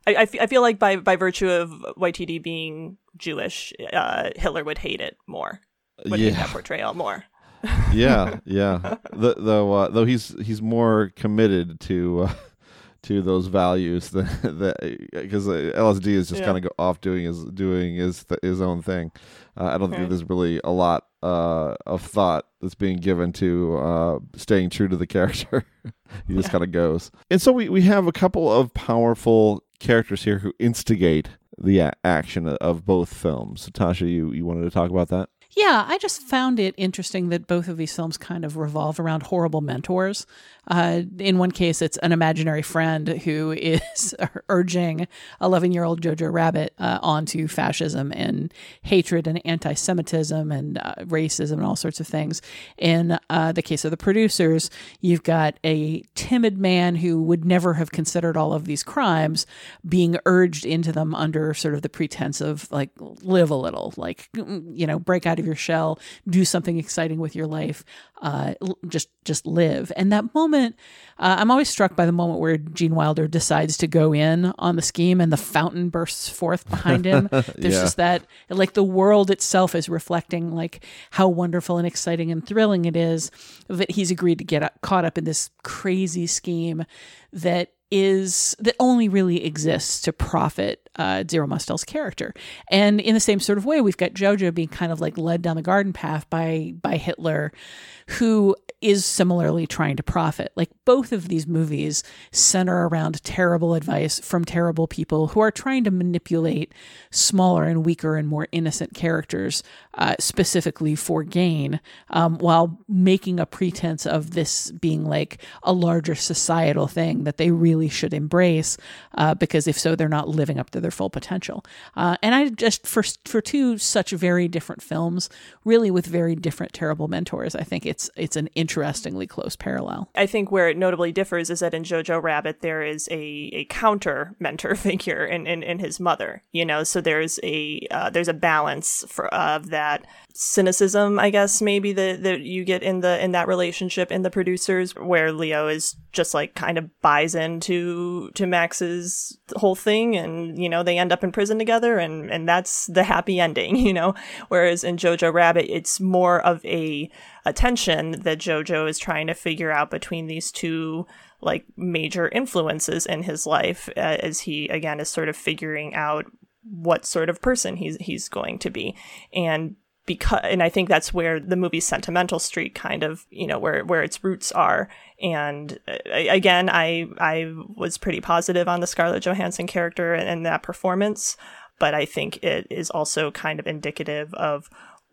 I, I, f- I feel like by, by virtue of Waititi being Jewish, uh, Hitler would hate it more. Would Yeah. hate that portrayal more. yeah, yeah. The, though, uh, though he's he's more committed to uh, to those values than that, because L S D is just Yeah. kind of go off doing his doing his his own thing. Uh, I don't Right. think there's really a lot uh, of thought that's being given to uh, staying true to the character. He just Yeah. kind of goes. And so we we have a couple of powerful characters here who instigate the a- action of both films. Tasha, you you wanted to talk about that? Yeah, I just found it interesting that both of these films kind of revolve around horrible mentors. Uh, in one case, it's an imaginary friend who is urging eleven-year-old Jojo Rabbit uh, onto fascism and hatred and anti-Semitism and uh, racism and all sorts of things. In uh, the case of the producers, you've got a timid man who would never have considered all of these crimes being urged into them under sort of the pretense of, like, live a little, like, you know, break out of your shell, do something exciting with your life, uh, just just live. And that moment, uh, I'm always struck by the moment where Gene Wilder decides to go in on the scheme and the fountain bursts forth behind him. There's Yeah. just that, like, the world itself is reflecting like how wonderful and exciting and thrilling it is that he's agreed to get caught up in this crazy scheme that is that only really exists to profit uh, Zero Mostel's character. And in the same sort of way, we've got Jojo being kind of like led down the garden path by by Hitler, who is similarly trying to profit. Like, both of these movies center around terrible advice from terrible people who are trying to manipulate smaller and weaker and more innocent characters uh, specifically for gain, um, while making a pretense of this being like a larger societal thing that they really should embrace, uh, because if so, they're not living up to their full potential. Uh, and I just, for for two such very different films, really with very different terrible mentors, I think it's it's an interestingly close parallel. I think where it notably differs is that in Jojo Rabbit, there is a, a counter mentor figure in, in, in his mother, you know, so there's a uh, there's a balance for, of that cynicism, I guess, maybe that, that you get in the in that relationship in the producers, where Leo is just like kind of buys into to Max's whole thing, and, you know, they end up in prison together, and, and that's the happy ending, you know, whereas in Jojo Rabbit, it's more of a, a tension that Jojo is trying to figure out between these two like major influences in his life, uh, as he again is sort of figuring out what sort of person he's he's going to be. And because and I think that's where the movie's sentimental streak kind of, you know, where where its roots are. And uh, again, I I was pretty positive on the Scarlett Johansson character and, and that performance, but I think it is also kind of indicative of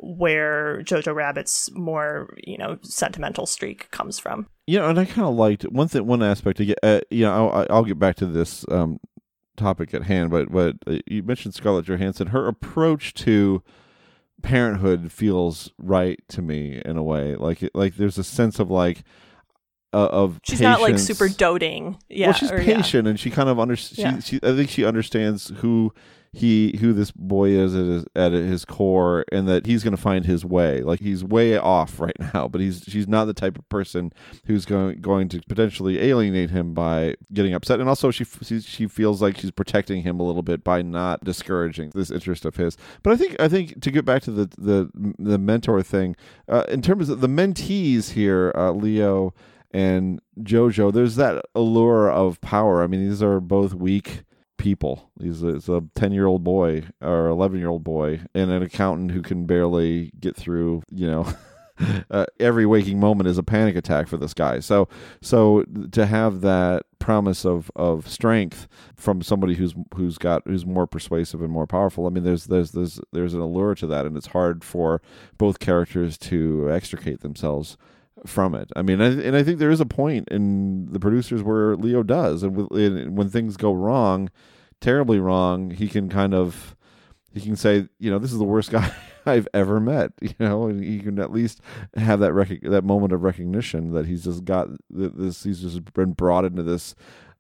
where Jojo Rabbit's more, you know, sentimental streak comes from. You know, and I kind of liked one thing, one aspect to get, uh, you know, I'll, I'll get back to this um, topic at hand, but but uh, you mentioned Scarlett Johansson. Her approach to parenthood feels right to me in a way. Like, like there's a sense of like, uh, of she's patience. Not like super doting. Yeah, well, she's or, patient, yeah. and she kind of under. She, Yeah. she, I think she understands who he, who this boy is at his, at his core, and that he's going to find his way. Like, he's way off right now, but he's she's not the type of person who's going going to potentially alienate him by getting upset. And also, she she, she feels like she's protecting him a little bit by not discouraging this interest of his. But I think I think to get back to the the the mentor thing, uh, in terms of the mentees here, uh, Leo and Jojo, there's that allure of power. I mean, these are both weak people. He's a, he's a ten-year-old boy or eleven-year-old boy and an accountant who can barely get through, you know, uh, every waking moment is a panic attack for this guy. So so to have that promise of, of strength from somebody who's who's got who's more persuasive and more powerful, I mean, there's there's there's there's an allure to that, and it's hard for both characters to extricate themselves from it. I mean, I, and I think there is a point in the producers where Leo does, and, with, and when things go wrong, terribly wrong, he can kind of he can say, you know, this is the worst guy I've ever met, you know, and he can at least have that rec- that moment of recognition that he's just got this, he's just been brought into this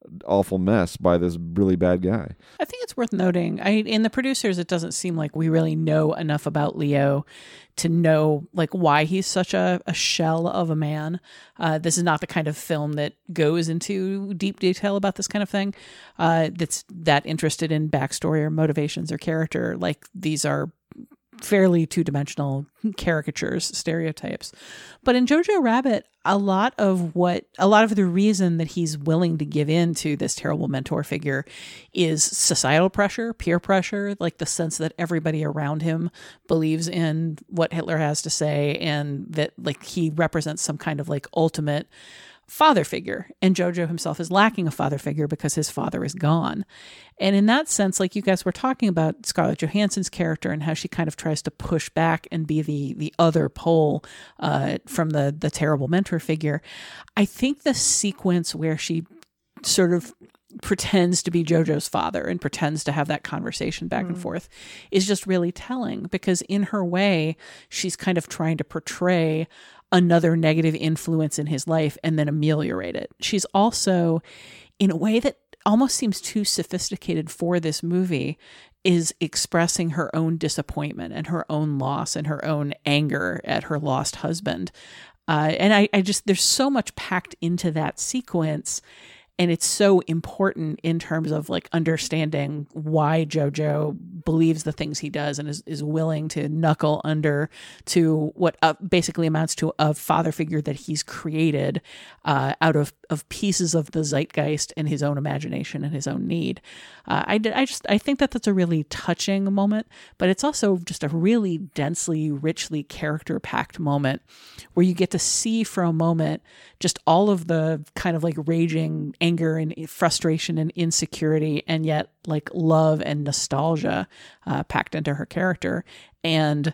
awful mess by this really bad guy. I think it's worth noting, I, in the producers, it doesn't seem like we really know enough about Leo to know like why he's such a, a shell of a man. Uh, this is not the kind of film that goes into deep detail about this kind of thing. Uh, that's that interested in backstory or motivations or character. Like these are fairly two-dimensional caricatures, stereotypes. But in Jojo Rabbit, a lot of what, a lot of the reason that he's willing to give in to this terrible mentor figure is societal pressure, peer pressure, like the sense that everybody around him believes in what Hitler has to say and that like he represents some kind of like ultimate father figure. And Jojo himself is lacking a father figure because his father is gone. And in that sense, like you guys were talking about Scarlett Johansson's character and how she kind of tries to push back and be the the other pole uh, from the the terrible mentor figure. I think the sequence where she sort of pretends to be Jojo's father and pretends to have that conversation back mm. and forth is just really telling, because in her way, she's kind of trying to portray another negative influence in his life and then ameliorate it. She's also, in a way that almost seems too sophisticated for this movie, is expressing her own disappointment and her own loss and her own anger at her lost husband. Uh, and I, I just, there's so much packed into that sequence. And it's so important in terms of like understanding why Jojo believes the things he does and is, is willing to knuckle under to what uh, basically amounts to a father figure that he's created uh, out of, of pieces of the zeitgeist and his own imagination and his own need. Uh, I, I just, I think that that's a really touching moment, but it's also just a really densely, richly character packed moment where you get to see for a moment just all of the kind of like raging anger and frustration and insecurity, and yet like love and nostalgia uh, packed into her character. And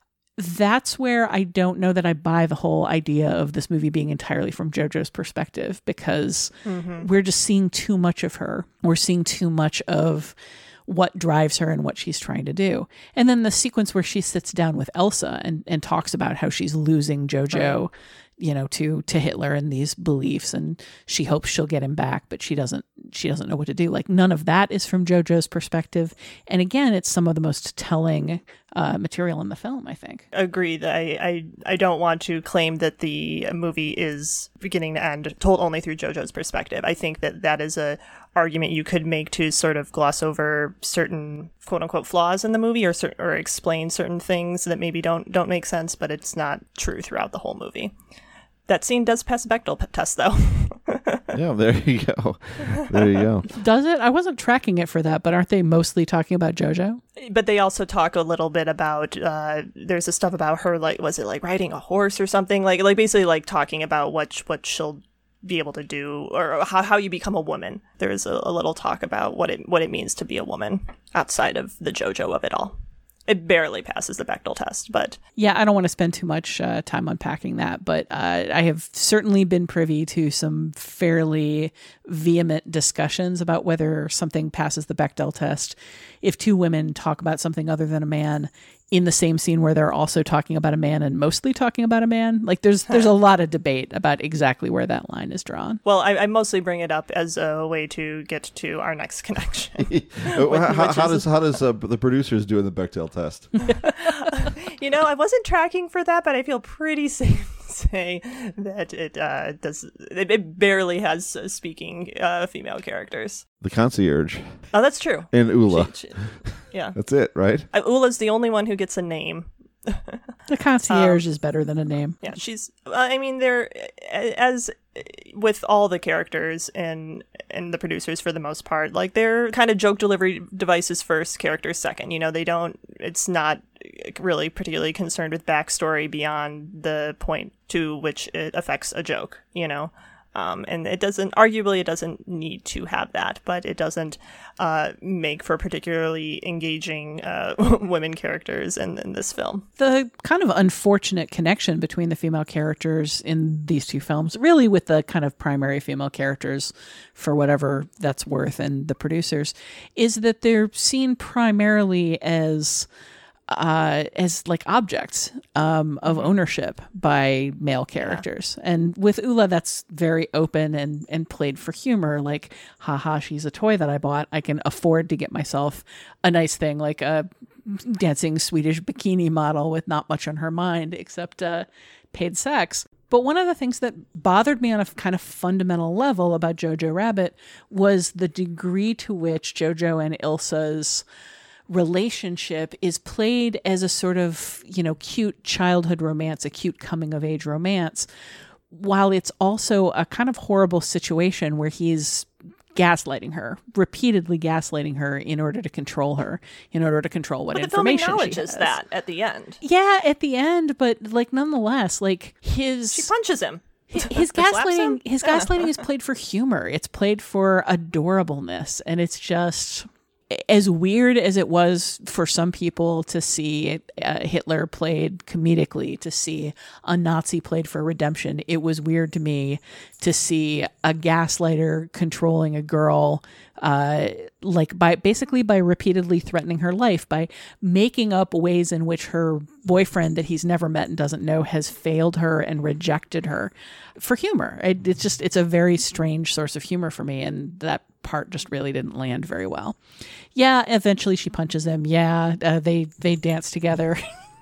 that's where I don't know that I buy the whole idea of this movie being entirely from Jojo's perspective, because mm-hmm. we're just seeing too much of her. We're seeing too much of what drives her and what she's trying to do. And then the sequence where she sits down with Elsa and, and talks about how she's losing Jojo, right. you know, to, to Hitler and these beliefs, and she hopes she'll get him back, but she doesn't, she doesn't know what to do. Like none of that is from Jojo's perspective. And again, it's some of the most telling uh, material in the film, I think. Agreed. I, I, I don't want to claim that the movie is beginning to end told only through Jojo's perspective. I think that that is a argument you could make to sort of gloss over certain quote unquote flaws in the movie, or cer- or explain certain things that maybe don't don't make sense, but it's not true throughout the whole movie. That scene does pass a Bechdel test, though. Yeah, there you go. There you go. Does it? I wasn't tracking it for that, but aren't they mostly talking about Jojo? But they also talk a little bit about, uh, there's a stuff about her, like, was it like riding a horse or something? Like, like basically like talking about what what she'll be able to do, or how, how you become a woman. There's a, a little talk about what it what it means to be a woman outside of the Jojo of it all. It barely passes the Bechdel test, but... Yeah, I don't want to spend too much uh, time unpacking that, but uh, I have certainly been privy to some fairly vehement discussions about whether something passes the Bechdel test if two women talk about something other than a man in the same scene where they're also talking about a man and mostly talking about a man. Like there's there's a lot of debate about exactly where that line is drawn. Well, I, I mostly bring it up as a way to get to our next connection. which, how, how does how does uh, the producers do in the Bechdel test? You know, I wasn't tracking for that, but I feel pretty safe to say that it uh, does. It, it barely has uh, speaking uh, female characters. The concierge. Oh, that's true. And Ula. She, she, yeah, that's it, right? Uh, Ula's the only one who gets a name. The concierge um, is better than a name. Yeah, she's. I mean, they're as with all the characters and and the producers for the most part, like they're kind of joke delivery devices first, characters second. You know, they don't. It's not really particularly concerned with backstory beyond the point to which it affects a joke. You know. Um, and it doesn't, arguably, it doesn't need to have that, but it doesn't uh, make for particularly engaging uh, women characters in, in this film. The kind of unfortunate connection between the female characters in these two films, really with the kind of primary female characters, for whatever that's worth, and the producers, is that they're seen primarily as uh, as like objects um, of ownership by male characters. Yeah. And with Ula, that's very open and, and played for humor. Like, haha, she's a toy that I bought. I can afford to get myself a nice thing, like a dancing Swedish bikini model with not much on her mind except uh, paid sex. But one of the things that bothered me on a kind of fundamental level about Jojo Rabbit was the degree to which Jojo and Ilsa's relationship is played as a sort of, you know, cute childhood romance, a cute coming of age romance, while it's also a kind of horrible situation where he's gaslighting her, repeatedly gaslighting her in order to control her, in order to control what but information the film acknowledges she has. that at the end. Yeah, at the end, but like nonetheless, like his she punches him. His, his gaslighting, his gaslighting is played for humor. It's played for adorableness, and it's just as weird as it was for some people to see uh, Hitler played comedically, to see a Nazi played for redemption. It was weird to me to see a gaslighter controlling a girl, uh, like by basically by repeatedly threatening her life, by making up ways in which her boyfriend that he's never met and doesn't know has failed her and rejected her for humor. It, it's just, it's a very strange source of humor for me. And that part just really didn't land very well. Yeah, eventually she punches him. Yeah, uh, they they dance together.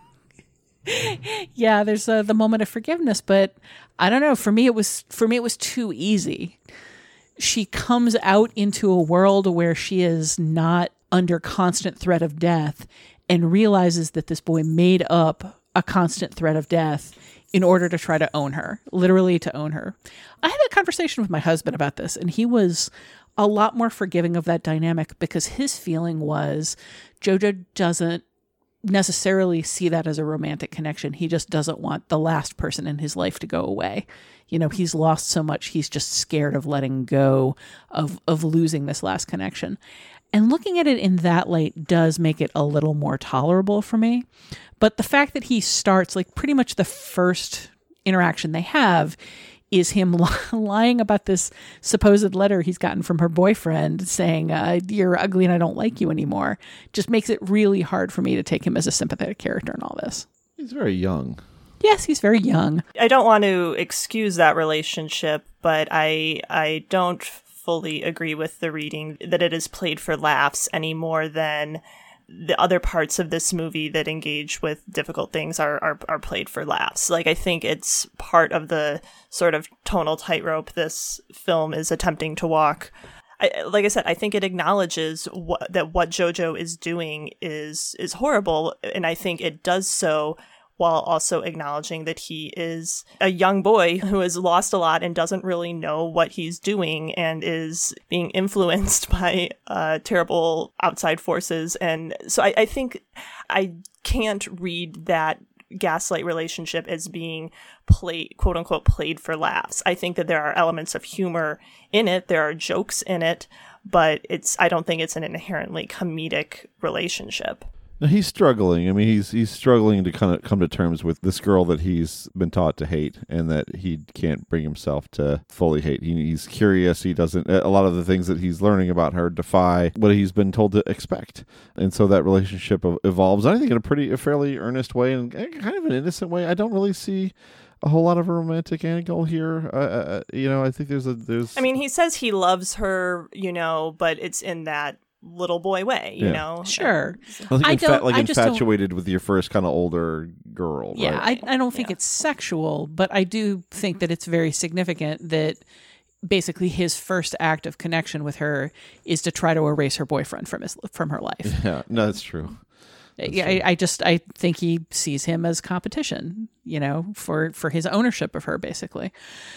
Yeah, there's uh, the moment of forgiveness, but I don't know. For me, it was for me it was too easy. She comes out into a world where she is not under constant threat of death, and realizes that this boy made up a constant threat of death in order to try to own her, literally to own her. I had a conversation with my husband about this, and he was a lot more forgiving of that dynamic because his feeling was Jojo doesn't necessarily see that as a romantic connection. He just doesn't want the last person in his life to go away. You know, he's lost so much, he's just scared of letting go of, of losing this last connection. And looking at it in that light does make it a little more tolerable for me. But the fact that he starts, like pretty much the first interaction they have is him lying about this supposed letter he's gotten from her boyfriend saying, uh, you're ugly and I don't like you anymore, just makes it really hard for me to take him as a sympathetic character in all this. He's very young. Yes, he's very young. I don't want to excuse that relationship, but I I don't fully agree with the reading that it is played for laughs any more than the other parts of this movie that engage with difficult things are, are are played for laughs. Like, I think it's part of the sort of tonal tightrope this film is attempting to walk. I, like I said, I think it acknowledges what, that what Jojo is doing is is horrible, and I think it does so while also acknowledging that he is a young boy who has lost a lot and doesn't really know what he's doing and is being influenced by uh, terrible outside forces. And so I, I think I can't read that gaslight relationship as being played, quote unquote, played for laughs. I think that there are elements of humor in it. There are jokes in it, but it's, I don't think it's an inherently comedic relationship. Now, he's struggling. I mean, he's he's struggling to kind of come to terms with this girl that he's been taught to hate, and that he can't bring himself to fully hate. He, he's curious. He doesn't. A lot of the things that he's learning about her defy what he's been told to expect, and so that relationship evolves. I think in a pretty, a fairly earnest way, and kind of an innocent way. I don't really see a whole lot of a romantic angle here. Uh, uh, you know, I think there's a there's. I mean, he says he loves her, you know, but it's in that little boy way, you yeah. know. Sure. I think I infa- don't, like I just infatuated with your first kind of older girl. Yeah, right? I, I don't think yeah. it's sexual, but I do think that it's very significant that basically his first act of connection with her is to try to erase her boyfriend from his from her life. Yeah, no, that's true. That's yeah, true. I, I just I think he sees him as competition, you know, for for his ownership of her, basically.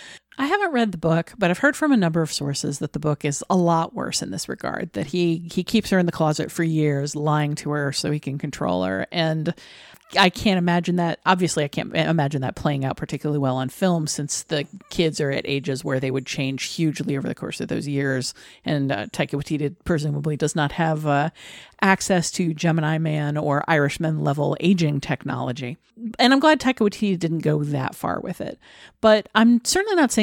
I haven't read the book, but I've heard from a number of sources that the book is a lot worse in this regard, that he, he keeps her in the closet for years, lying to her so he can control her. And I can't imagine that. Obviously, I can't imagine that playing out particularly well on film, since the kids are at ages where they would change hugely over the course of those years. And uh, Taika Waititi presumably does not have uh, access to Gemini Man or Irishman level aging technology. And I'm glad Taika Waititi didn't go that far with it. But I'm certainly not saying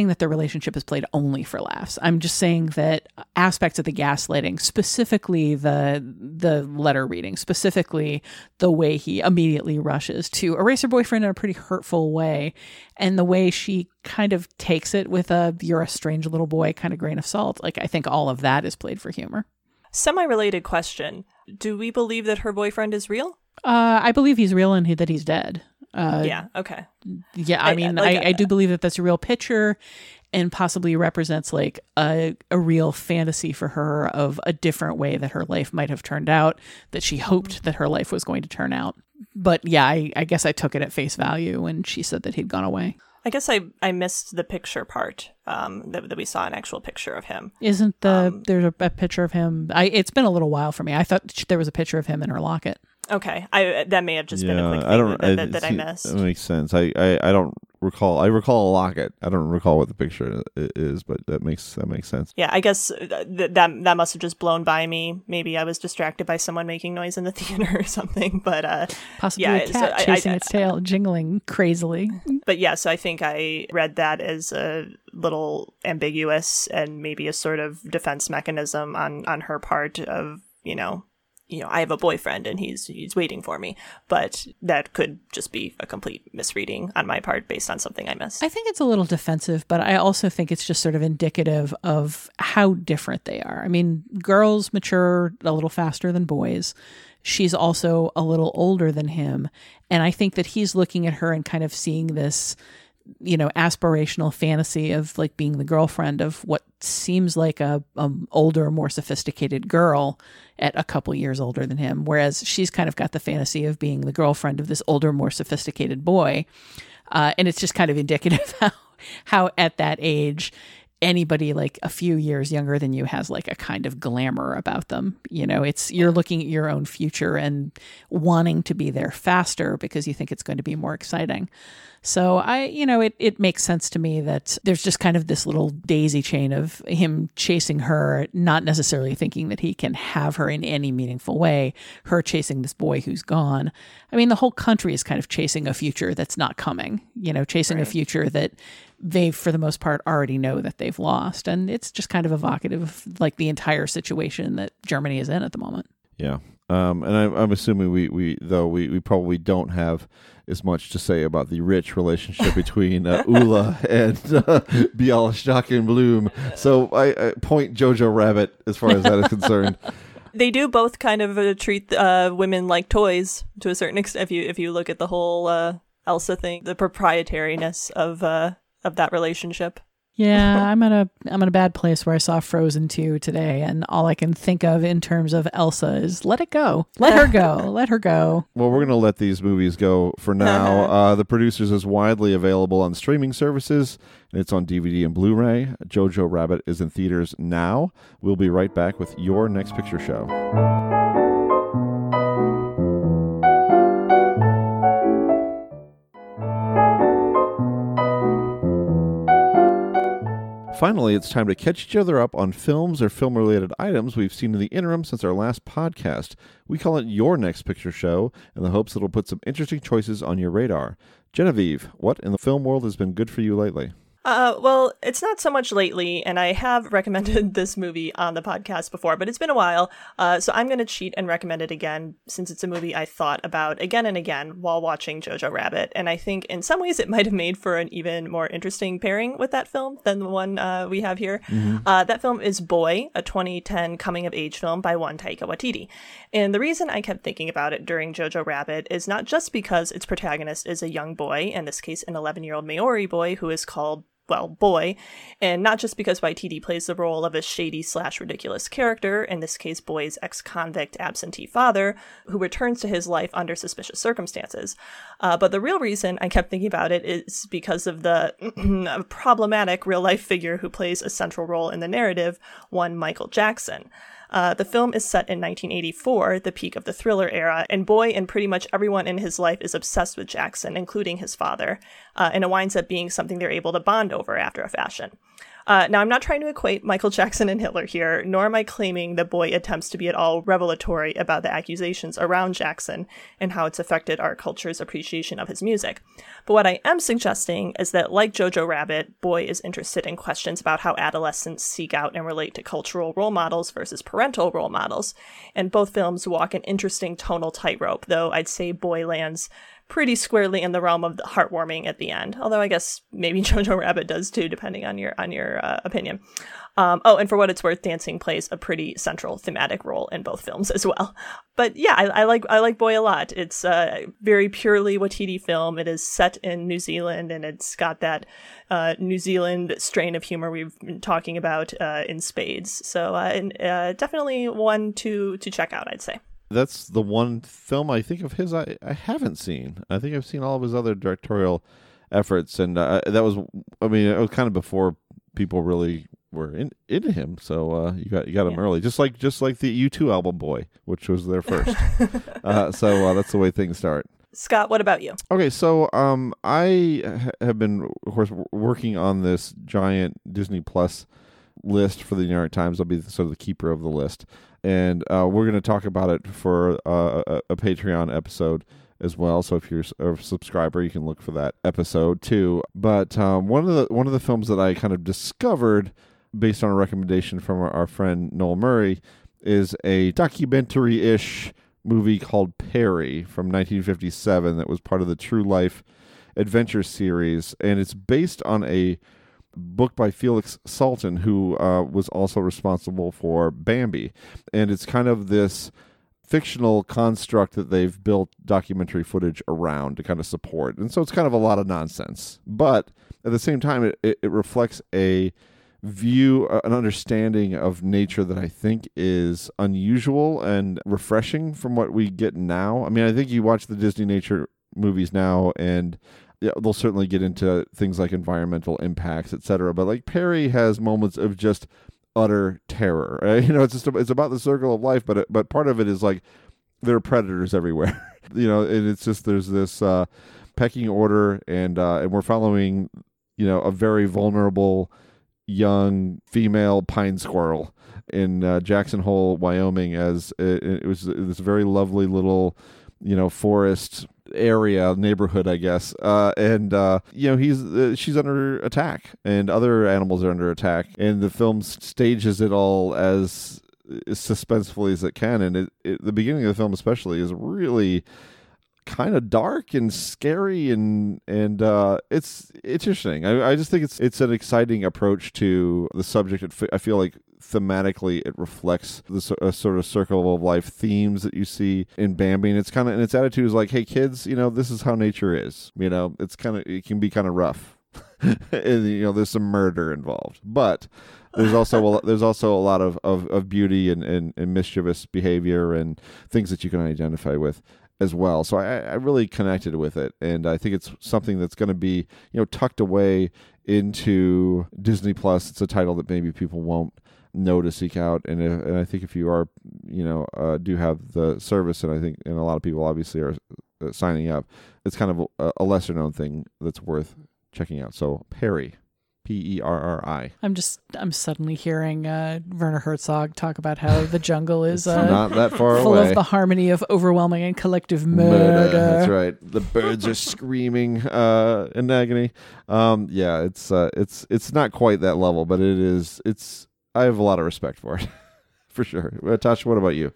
saying that the relationship is played only for laughs. I'm just saying that aspects of the gaslighting, specifically the the letter reading, specifically the way he immediately rushes to erase her boyfriend in a pretty hurtful way, and the way she kind of takes it with a "you're a strange little boy" kind of grain of salt. Like, I think all of that is played for humor. Semi-related question. Do we believe that her boyfriend is real? Uh, I believe he's real and he, that he's dead. Uh, yeah, okay. Yeah, I, I mean, like, I, I do believe that that's a real picture and possibly represents like a, a real fantasy for her of a different way that her life might have turned out, that she hoped that her life was going to turn out. But yeah, I, I guess I took it at face value when she said that he'd gone away. I guess I, I missed the picture part, um, that, that we saw an actual picture of him. Isn't the, um, there's a, a picture of him. I, it's been a little while for me. I thought there was a picture of him in her locket. Okay, I that may have just yeah, been a quick thing I don't, that, I, that, that I missed. That makes sense. I, I, I don't recall. I recall a locket. I don't recall what the picture is, but that makes that makes sense. Yeah, I guess th- that that must have just blown by me. Maybe I was distracted by someone making noise in the theater or something. But uh, possibly yeah, a cat so chasing I, I, its tail, jingling crazily. But yeah, so I think I read that as a little ambiguous and maybe a sort of defense mechanism on on her part of, you know. you know, I have a boyfriend and he's he's waiting for me. But that could just be a complete misreading on my part based on something I missed. I think it's a little defensive, but I also think it's just sort of indicative of how different they are. I mean, girls mature a little faster than boys. She's also a little older than him. And I think that he's looking at her and kind of seeing this, you know, aspirational fantasy of like being the girlfriend of what seems like a, a older, more sophisticated girl at a couple years older than him. Whereas she's kind of got the fantasy of being the girlfriend of this older, more sophisticated boy. Uh, and it's just kind of indicative how, how at that age, anybody like a few years younger than you has like a kind of glamour about them. You know, it's, you're looking at your own future and wanting to be there faster because you think it's going to be more exciting. So I, you know, it, it makes sense to me that there's just kind of this little daisy chain of him chasing her, not necessarily thinking that he can have her in any meaningful way, her chasing this boy who's gone. I mean, the whole country is kind of chasing a future that's not coming, you know, chasing right. a future that they, for the most part, already know that they've lost. And it's just kind of evocative of like the entire situation that Germany is in at the moment. Yeah. Um, and I'm, I'm assuming we, we though we, we probably don't have as much to say about the rich relationship between uh, Ulla and uh, Bialystok and Bloom. So I, I point Jojo Rabbit as far as that is concerned. They do both kind of uh, treat uh, women like toys to a certain extent. If you if you look at the whole uh, Elsa thing, the proprietariness of uh, of that relationship. Yeah, I'm at a I'm in a bad place where I saw Frozen two today, and all I can think of in terms of Elsa is let it go, let her go, let her go. Well, we're gonna let these movies go for now. uh, The Producers is widely available on streaming services, and it's on D V D and Blu-ray. Jojo Rabbit is in theaters now. We'll be right back with your Next Picture Show. Finally, it's time to catch each other up on films or film-related items we've seen in the interim since our last podcast. We call it Your Next Picture Show in the hopes that it'll put some interesting choices on your radar. Genevieve, what in the film world has been good for you lately? Uh, well, it's not so much lately, and I have recommended this movie on the podcast before, but it's been a while, uh, so I'm going to cheat and recommend it again, since it's a movie I thought about again and again while watching Jojo Rabbit, and I think in some ways it might have made for an even more interesting pairing with that film than the one uh, we have here. Mm-hmm. Uh, that film is Boy, a twenty ten coming-of-age film by one Taika Waititi, and the reason I kept thinking about it during Jojo Rabbit is not just because its protagonist is a young boy, in this case an eleven-year-old Maori boy who is called well, Boy, and not just because Waititi plays the role of a shady slash ridiculous character, in this case Boy's ex-convict absentee father, who returns to his life under suspicious circumstances. Uh, but the real reason I kept thinking about it is because of the problematic real-life figure who plays a central role in the narrative, one Michael Jackson. Uh, the film is set in nineteen eighty-four, the peak of the Thriller era, and Boy and pretty much everyone in his life is obsessed with Jackson, including his father, uh, and it winds up being something they're able to bond over after a fashion. Uh, now, I'm not trying to equate Michael Jackson and Hitler here, nor am I claiming that Boy attempts to be at all revelatory about the accusations around Jackson and how it's affected our culture's appreciation of his music. But what I am suggesting is that, like Jojo Rabbit, Boy is interested in questions about how adolescents seek out and relate to cultural role models versus parental role models. And both films walk an interesting tonal tightrope, though I'd say Boy lands pretty squarely in the realm of the heartwarming at the end. Although I guess maybe Jojo Rabbit does too, depending on your on your uh, opinion. Um, oh, and for what it's worth, dancing plays a pretty central thematic role in both films as well. But yeah, I, I like I like Boy a lot. It's a very purely Waititi film. It is set in New Zealand, and it's got that uh, New Zealand strain of humor we've been talking about uh, in spades. So uh, and, uh, definitely one to to check out, I'd say. That's the one film I think of his I, I haven't seen. I think I've seen all of his other directorial efforts, and uh, that was, I mean, it was kind of before people really were in, into him. So uh, you got you got him yeah. early, just like just like the U two album Boy, which was their first. uh, so uh, that's the way things start. Scott, what about you? Okay, so um, I have been, of course, working on this giant Disney Plus list for the New York Times. I'll be sort of the keeper of the list. And uh, we're going to talk about it for uh, a, a Patreon episode as well. So if you're a subscriber, you can look for that episode too. But um, one of the one of the films that I kind of discovered based on a recommendation from our, our friend Noel Murray is a documentary-ish movie called Perry from nineteen fifty-seven that was part of the True Life Adventure series, and it's based on a book by Felix Salten, who uh, was also responsible for Bambi. And it's kind of this fictional construct that they've built documentary footage around to kind of support. And so it's kind of a lot of nonsense. But at the same time, it, it, it reflects a view, an understanding of nature that I think is unusual and refreshing from what we get now. I mean, I think you watch the Disney nature movies now, and yeah, they'll certainly get into things like environmental impacts, et cetera. But like Perry has moments of just utter terror. Right? You know, it's just it's about the circle of life, but it, but part of it is like there are predators everywhere. You know, and it's just there's this uh, pecking order, and uh, and we're following, you know, a very vulnerable young female pine squirrel in uh, Jackson Hole, Wyoming, as it, it was this very lovely little, you know, forest area neighborhood, I guess, uh, and uh, you know he's uh, she's under attack, and other animals are under attack, and the film stages it all as, as suspensefully as it can, and it, it, the beginning of the film especially is really kind of dark and scary, and and uh, it's interesting. I, I just think it's it's an exciting approach to the subject. It, I feel like thematically it reflects the uh, sort of circle of life themes that you see in Bambi, and it's kind of and its attitude is like, hey kids, you know, this is how nature is. You know, it's kind of it can be kind of rough, and you know, there's some murder involved, but there's also a, there's also a lot of, of, of beauty and, and, and mischievous behavior and things that you can identify with as well. So I, I really connected with it, and I think it's something that's going to be, you know, tucked away into Disney Plus. It's a title that maybe people won't know to seek out, and, if, and I think if you are, you know, uh, do have the service, and I think, and a lot of people obviously are uh, signing up, it's kind of a, a lesser known thing that's worth checking out. So Perry, P E R R I. I'm just, I'm suddenly hearing uh, Werner Herzog talk about how the jungle is uh, not that far full away. of the harmony of overwhelming and collective murder. murder. That's right. The birds are screaming uh, in agony. Um, yeah, it's uh, it's it's not quite that level, but it is. It's I have a lot of respect for it, for sure. Tasha, what about you?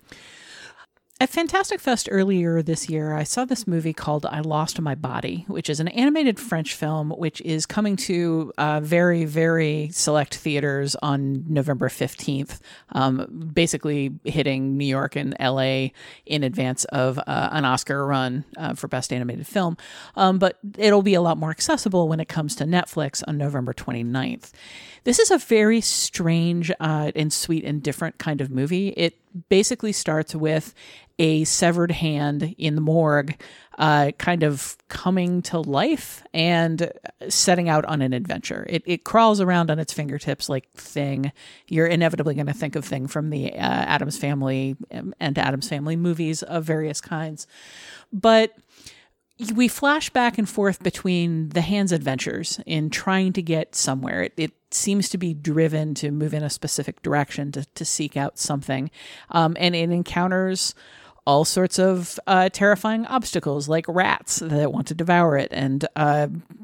At Fantastic Fest earlier this year, I saw this movie called I Lost My Body, which is an animated French film, which is coming to uh, very, very select theaters on November fifteenth, um, basically hitting New York and L A in advance of uh, an Oscar run uh, for Best Animated Film. Um, but it'll be a lot more accessible when it comes to Netflix on November twenty-ninth. This is a very strange uh, and sweet and different kind of movie. It basically starts with a severed hand in the morgue uh, kind of coming to life and setting out on an adventure. It, it crawls around on its fingertips like Thing. You're inevitably going to think of Thing from the uh, Addams Family and Addams Family movies of various kinds. But we flash back and forth between the hand's adventures in trying to get somewhere. It, it seems to be driven to move in a specific direction to, to seek out something. Um, and it encounters all sorts of uh, terrifying obstacles like rats that want to devour it, and uh,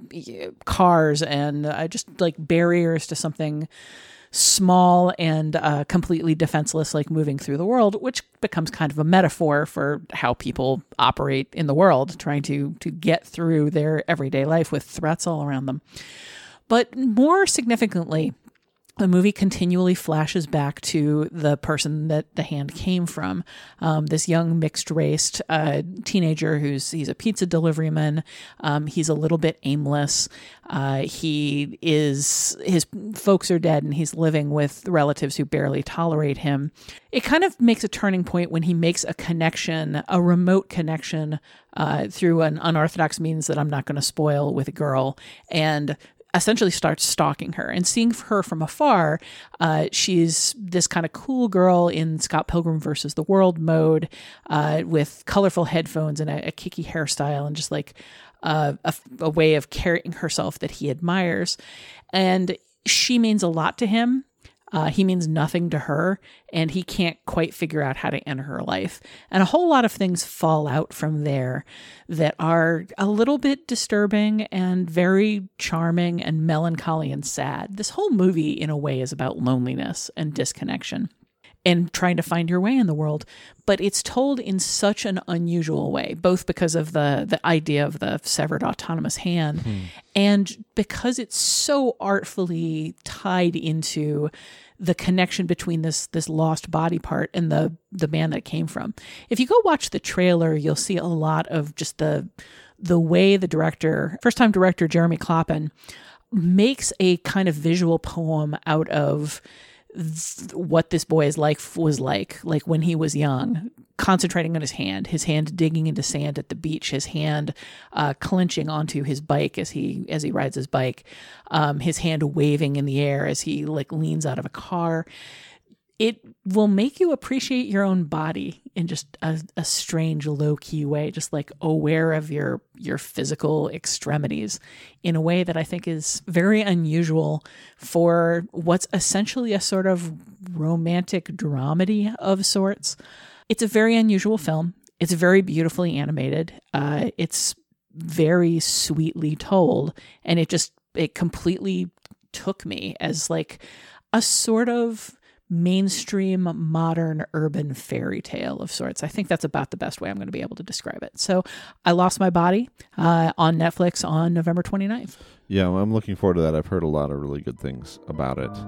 cars, and uh, just like barriers to something small and uh, completely defenseless, like moving through the world, which becomes kind of a metaphor for how people operate in the world, trying to to get through their everyday life with threats all around them. But more significantly, the movie continually flashes back to the person that the hand came from. Um, this young mixed-raced uh, teenager who's he's a pizza deliveryman. Um, he's a little bit aimless. Uh, he is his folks are dead, and he's living with relatives who barely tolerate him. It kind of makes a turning point when he makes a connection, a remote connection, uh, through an unorthodox means that I'm not going to spoil, with a girl, and essentially starts stalking her. And seeing her from afar, uh, she's this kind of cool girl in Scott Pilgrim versus the World mode, uh, with colorful headphones and a, a kicky hairstyle, and just like uh, a, a way of carrying herself that he admires. And she means a lot to him. Uh, he means nothing to her, and he can't quite figure out how to enter her life. And a whole lot of things fall out from there that are a little bit disturbing and very charming and melancholy and sad. This whole movie, in a way, is about loneliness and disconnection and trying to find your way in the world. But it's told in such an unusual way, both because of the, the idea of the severed autonomous hand, hmm. and because it's so artfully tied into the connection between this this lost body part and the the man that it came from. If you go watch the trailer, you'll see a lot of just the the way the director, first-time director Jeremy Kloppen, makes a kind of visual poem out of th- what this boy's life was like, like when he was young, concentrating on his hand, his hand digging into sand at the beach, his hand uh, clenching onto his bike as he as he rides his bike, um, his hand waving in the air as he like leans out of a car. It will make you appreciate your own body in just a, a strange, low-key way, just like aware of your your physical extremities in a way that I think is very unusual for what's essentially a sort of romantic dramedy of sorts. It's a very unusual film. It's very beautifully animated. Uh, it's very sweetly told, and it just it completely took me as like a sort of mainstream modern urban fairy tale of sorts. I think that's about the best way I'm going to be able to describe it. So I Lost My Body uh, on Netflix on November twenty-ninth. Yeah, I'm looking forward to that. I've heard a lot of really good things about it.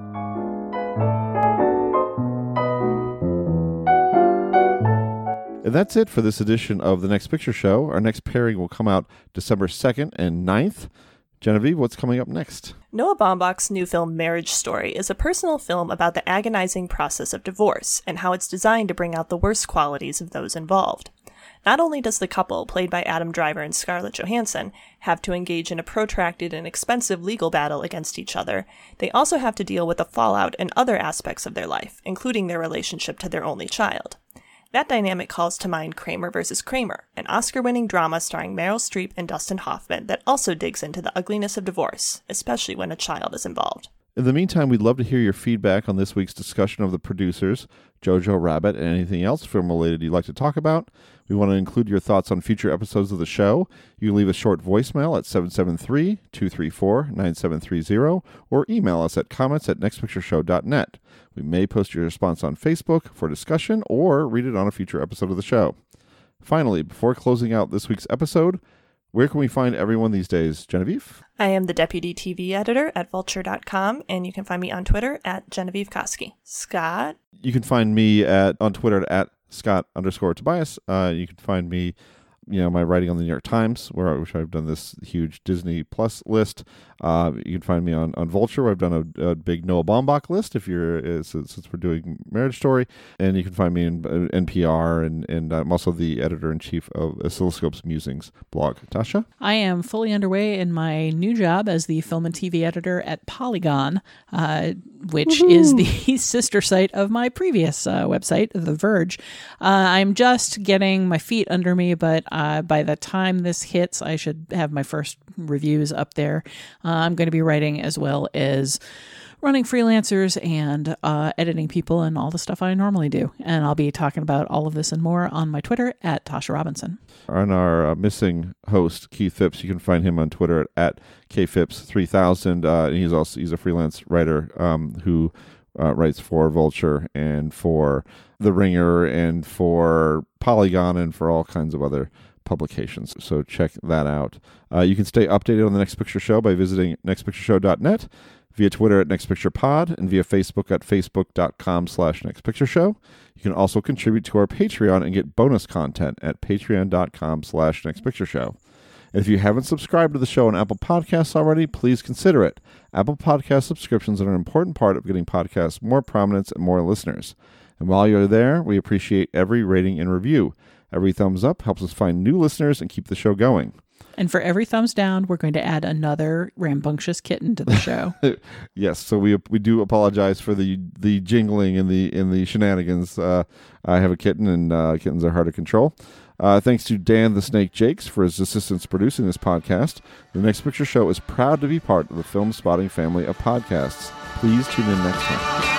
And that's it for this edition of The Next Picture Show. Our next pairing will come out December second and ninth. Genevieve, what's coming up next? Noah Baumbach's new film Marriage Story is a personal film about the agonizing process of divorce and how it's designed to bring out the worst qualities of those involved. Not only does the couple, played by Adam Driver and Scarlett Johansson, have to engage in a protracted and expensive legal battle against each other, they also have to deal with the fallout in other aspects of their life, including their relationship to their only child. That dynamic calls to mind Kramer versus Kramer, an Oscar-winning drama starring Meryl Streep and Dustin Hoffman that also digs into the ugliness of divorce, especially when a child is involved. In the meantime, we'd love to hear your feedback on this week's discussion of The Producers, Jojo Rabbit, and anything else film-related you'd like to talk about. We want to include your thoughts on future episodes of the show. You can leave a short voicemail at seven seven three, two three four, nine seven three zero or email us at comments at next picture show dot net. We may post your response on Facebook for discussion or read it on a future episode of the show. Finally, before closing out this week's episode, where can we find everyone these days, Genevieve? I am the deputy T V editor at vulture dot com, and you can find me on Twitter at Genevieve Koski. Scott? You can find me at on Twitter at Scott underscore Tobias. Uh, you can find me, you know, my writing on the New York Times, where I, which I've done this huge Disney Plus list. Uh, you can find me on, on Vulture, where I've done a, a big Noah Baumbach list if you're uh, since, since we're doing Marriage Story. And you can find me in uh, N P R, and, and I'm also the editor-in-chief of Oscilloscope's Musings blog. Tasha? I am fully underway in my new job as the film and T V editor at Polygon, uh, which Woo-hoo. is the sister site of my previous uh, website, The Verge. Uh, I'm just getting my feet under me, but uh, by the time this hits, I should have my first reviews up there. Uh, I'm going to be writing as well as running freelancers and uh, editing people and all the stuff I normally do. And I'll be talking about all of this and more on my Twitter at Tasha Robinson. On our uh, missing host, Keith Phipps, you can find him on Twitter at, at K Phipps three thousand. Uh, and he's also he's a freelance writer um, who uh, writes for Vulture and for The Ringer and for Polygon and for all kinds of other publications. So check that out. Uh, you can stay updated on the Next Picture Show by visiting next picture show dot net, via Twitter at Next Picture Pod, and via Facebook at facebook.com slash Next Picture Show. You can also contribute to our Patreon and get bonus content at patreon.com slash Next Picture Show. And if you haven't subscribed to the show on Apple Podcasts already, please consider it. Apple Podcast subscriptions are an important part of getting podcasts more prominence and more listeners. And while you're there, we appreciate every rating and review. Every thumbs up helps us find new listeners and keep the show going. And for every thumbs down, we're going to add another rambunctious kitten to the show. Yes, so we we do apologize for the the jingling and the in the shenanigans. Uh, I have a kitten, and uh, kittens are hard to control. Uh, thanks to Dan the Snake Jakes for his assistance producing this podcast. The Next Picture Show is proud to be part of the Film Spotting family of podcasts. Please tune in next time.